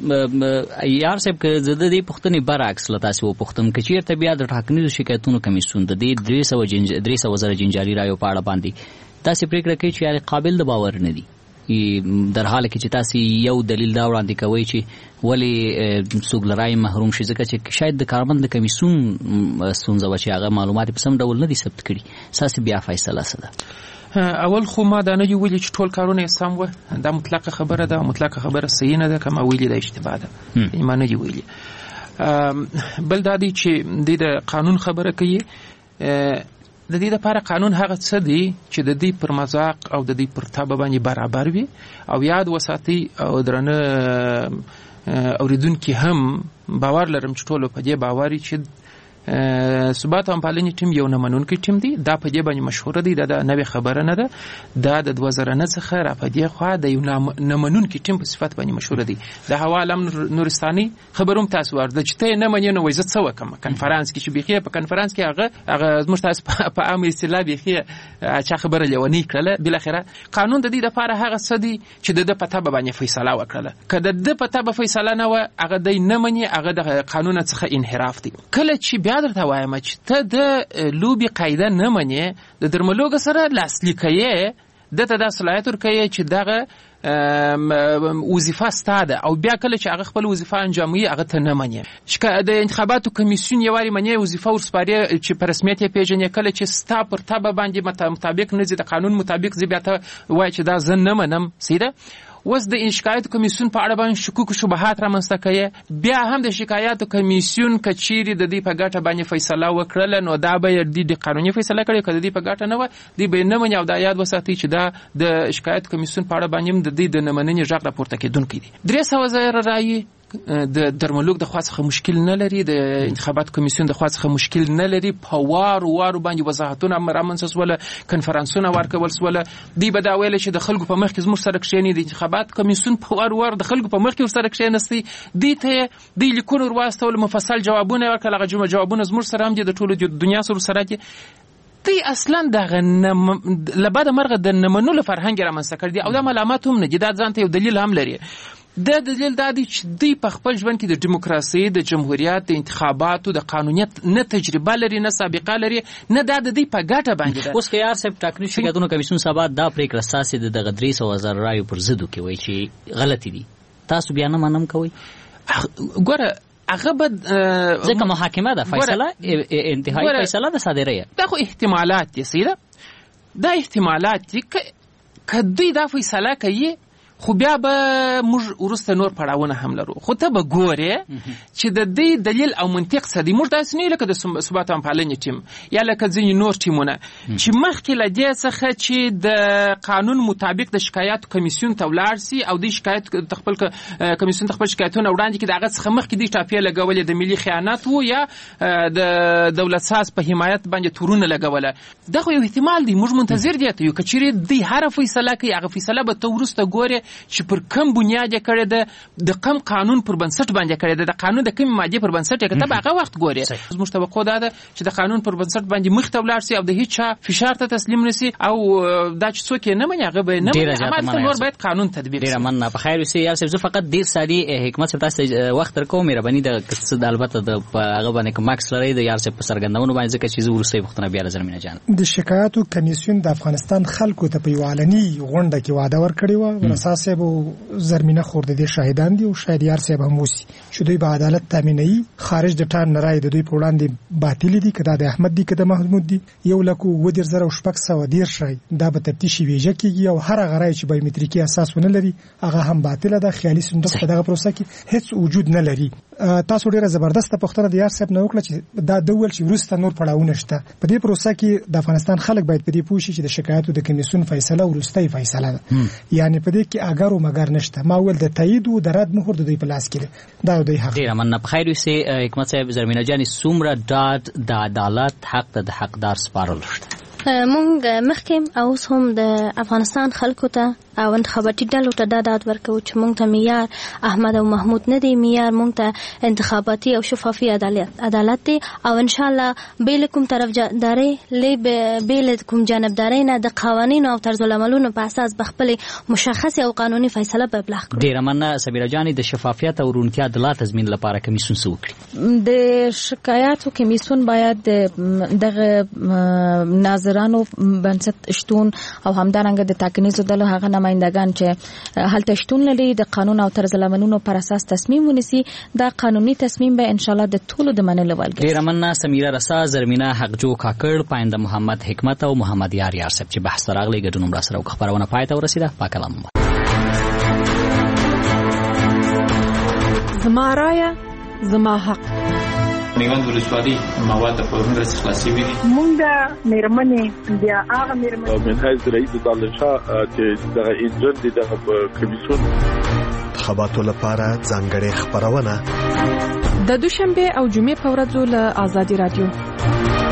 یار صاحب. که زه د دې پوښتنې برعکس له تاسې وپوښتم، که چېرته بیا د ټاکنیزو شکایتونو کمیسیون د دې درې سوه درې سوه زره جنجالي رایو په اړه باندې تاسې پرېکړه کوي چې یعنې قابل د باور نه دي، در حاله کې چې تاسې یو دلیل دا وړاندې کوئ چې ولې څوک له رایې محروم شي، ځکه چې شاید د کارمند د کمیسیون ستونزه وه چې هغه معلومات په سم ډول نه دي ثبت کړي. ستاسې بیا فیصله څه ده؟ اول خو ما دا نه دي ویلي چې ټول کارونه یې سم وه، دا مطلقه خبره ده، مطلقه خبره صحیح نه ده. که ما ویلي دا اشتباه ده، ما نه دي ویلي. بل دا دی چې دوی د قانون خبره کوي. د دې لپاره قانون هغه څه دی چې د دې پر مذاق او د دې پر طبع باندې برابر وي او یاد وساتي او درنه اوریدونکي هم باور لرم چې ټول په دې باوري چې ثبات او پالنې ټیم یو نه منونکی ټیم دی. دا په دې باندې مشهور دی، دا د نوې خبره نه ده. دا د دوه زره نه څخه را په دې خوا د یو نه منونکی ټیم په صفت باندې مشهور دی. د هوا علم نورستاني خبروم تاسو ورده چې ته نه منې نو وایي زه څه وکم. کنفرانس کې چې بيخي په کنفرانس کې هغه هغه زموږ تاسو په عام اصطلاح بيخي چا خبره لیونی کړله. بل اخره قانون د دې لپاره هغه څه دی چې د پته باندې فیصله وکړه. کله د پته به فیصله نه و، هغه د نه منې، هغه د قانون څخه انحراف دی. کله چې بیا درته وایم چې ته د لوبي قاعده نه منې، د درملوګ سره لاسلیک یې دته د صلاحیت ورکوي چې دغه وظیفه ستاده او بیا کله چې هغه خپل وظیفه انجاموي هغه ته نه مني. شکه د انتخاباتو کمیسیون یواري مني وظیفه ورسپاري چې په رسمیت یې پیژنې، کله چې ستا پر تابع باندې مطابق نه زی د قانون مطابق زی بیا ته وای چې دا زه نه منم. سیده وس د شکایت کمیسیون په اړه باندې شکوک او شبهات رامنځته کوي. بیا هم د شکایت کمیسیون کچيري د دې په ګټه باندې فیصله وکړه، نو دا به د قانوني فیصله کړي، کله دې په ګټه نه و دی به نه مني. او دا یاد وساتئ چې دا د شکایت کمیسیون په اړه باندې د دې د نمننې ژغ راپورته کېدونکې دي. درې سوه زره رایې د درملوک د خاصه مشکل نه لري، د انتخابات کمیسیون د خاصه مشکل نه لري. په وار وار باندې وضاحتونه رامنځته ولا کنفرانسونه ورکول سول. دی به دا ویل چې د خلکو په مخ کې زموږ سره کښېني، د انتخابات کمیسیون په وار وار د خلکو په مخ کې سره کښېنسي. دی ته دی لیکونه ورواستول، مفصل جوابونه ورکړل. هغه جوابونه زموږ سره هم دي، د ټولو دنیا سره سره دي. دی اصلا دغه لباده مرغه د نمنلو فرهنګ رامنځته کړ دي او دا ملامت هم نه دي. دا ځان ته یو دلیل هم لري. دا دلیل دا دی چې دی په خپل ژوند کې د دیموکراسي، د جمهوریت، د انتخاباتو، د قانونیت نه تجربه لري، نه سابقه لري، نه دا د دې په ګټه باندې ده. اوس که یار صاحب ټاکنیز شکایتونو کمیسیون سبا دا پریکړه ساسي د دغه درې سوه زره رایو پر ضد کې وایي چې غلطي دي، تاسو بیا نه منم کوئ؟ ګوره هغه به ځکه محاکمه ده، فیصله انتهایی فیصله ده صادره. دا خو احتمالات دي سیده، دا احتمالات دي که دوی دا فیصله کوي، خو بیا به موږ وروسته نور پړاوونه هم لرو. خو ته به ګورې چې د دې دلیل او منطق څه دی. موږ داسې نه یو لکه د ثبات او پالنې ټیم یا لکه ځینې نور ټیمونه چې مخکې له دې څخه چې د قانون مطابق د شکایاتو کمیسیون ته ولاړ سي او د شکایت خپل کمیسیون ته خپل شکایتونه وړاندې کړي، د هغه څخه مخکې دې ټاپې لګولې د ملي خیانت وو یا د دولت ساز په حمایت باندې تورونه لګوله. دا خو یو احتمال دی. موږ منتظر دي ته یو کچېرې دې هر فیصله کوي، هغه فیصله به ته وروسته ګورې چې پر کوم بنیاد یې کړې ده، د کوم قانون پر بنسټ باندې کړې ده، د قانون د کوم ماده پر بنسټ یې کړې ده، هغه وخت ګوري. زموږ توقع ده چې د قانون پر بنسټ باندې مخ ته ولاړ شي او د هیڅ فشار ته تسلیم نشي او دا چې څوک یې نه مني هغه به نه مني. عمل نور باید قانون تطبیق شي. ډیر مننه. په خیر اوسئ یار صاحب. زه فقط ډیر سادي حکمت صاحب تاسو وخت درکوم، مهرباني د قصد البته د هغه باندې کوم ماکس لري د یار صاحب په سرګندونو باندې، ځکه چې زه ورسې وختونه بیا زرمینه جان. د شکایتو کمیسیون د افغانستان خلکو ته په یو علني غونډه کې وعده ورکړې و، ورسره راز صاحب او زرمینه خور د دې شاهدان دي او شاهدیار صاحب هم وسی چې دوی به عدالت تامینوي خارج د ټان نړۍ د دوی په وړاندې باطل دي کدا د احمد دي کدا محمود دي یو لکه ودیر زره او شپږ سو دیر شي دا به تفتیشي ویژه کیږي او هر غړای چې بایومټریکي اساس ونه لري هغه هم باطل ده خیالي صندوق په دغه پروسه کې هیڅ وجود نه لري. تاسو ډیره زبردست پوښتنه د یار صاحب نو وکړه چې دا ډول چې ورسته نور پړاوونه شته په دې پروسه کې د افغانستان خلک باید په دې پوه شي چې د شکایتو د کمیسیون فیصله ورسته فیصله ده یعنی په دې کې اگر او مگر نشته ما ول د تایید او د رد مهر د دوی په لاس کې ده دا دوی حق ډیره مننه. په خیر وسه حکمت صاحب زرمینه جان سومره داد د عدالت حق د حقدار سپارل شته مونږ مخکې او اوس هم د افغانستان خلکو ته او انتخاباتي ډلو ته دا داد ورکو چې مونږ ته معیار احمد او محمود نه دی معیار مونږ ته انتخاباتي او شفافي عدالت عدالت دی او ان شاء الله بیل کوم طرفداري لې بیل کوم جانبداري نه د قوانینو او طرز العملونو په اساس بخپل مشخص او قانوني فیصله به ابلاغ کړي. ډیره مننه سمیرا جان. د شفافیت او رونتیا د لا تضمین لپاره کمیسیون څه وکړي؟ د شکایاتو کمیسیون باید دغه ناظرانو بنسټ شتون او همدارنګه د تاکنیزو دلو هغه نمائندگان چې هلته شتون لري د قانون او طرز العملونو پر اساس تصمیم ونیسي دا قانوني تصمیم به ان شاء الله د ټولو د منلو ولګي. ډیره مننه سمیرا رسا زرمینه حقجو کاکړ پاینده محمد حکمت او محمد یار یار صاحب چې بحث راغلی ګډون مر سره خبرونه پای ته ورسیده. پاکلام زما رایه زما حق. میوند ولسوالي مواد په مرسته خلاصي وي مونږ د میرمنې بیا هغه میرمنې من حیث رئیس دالشا چې دغه انجن دي دغه کمیسیون خبراتو لپاره ځانګړې خبرونه د دوشنبه او جمعې په ورځو له آزادي رادیو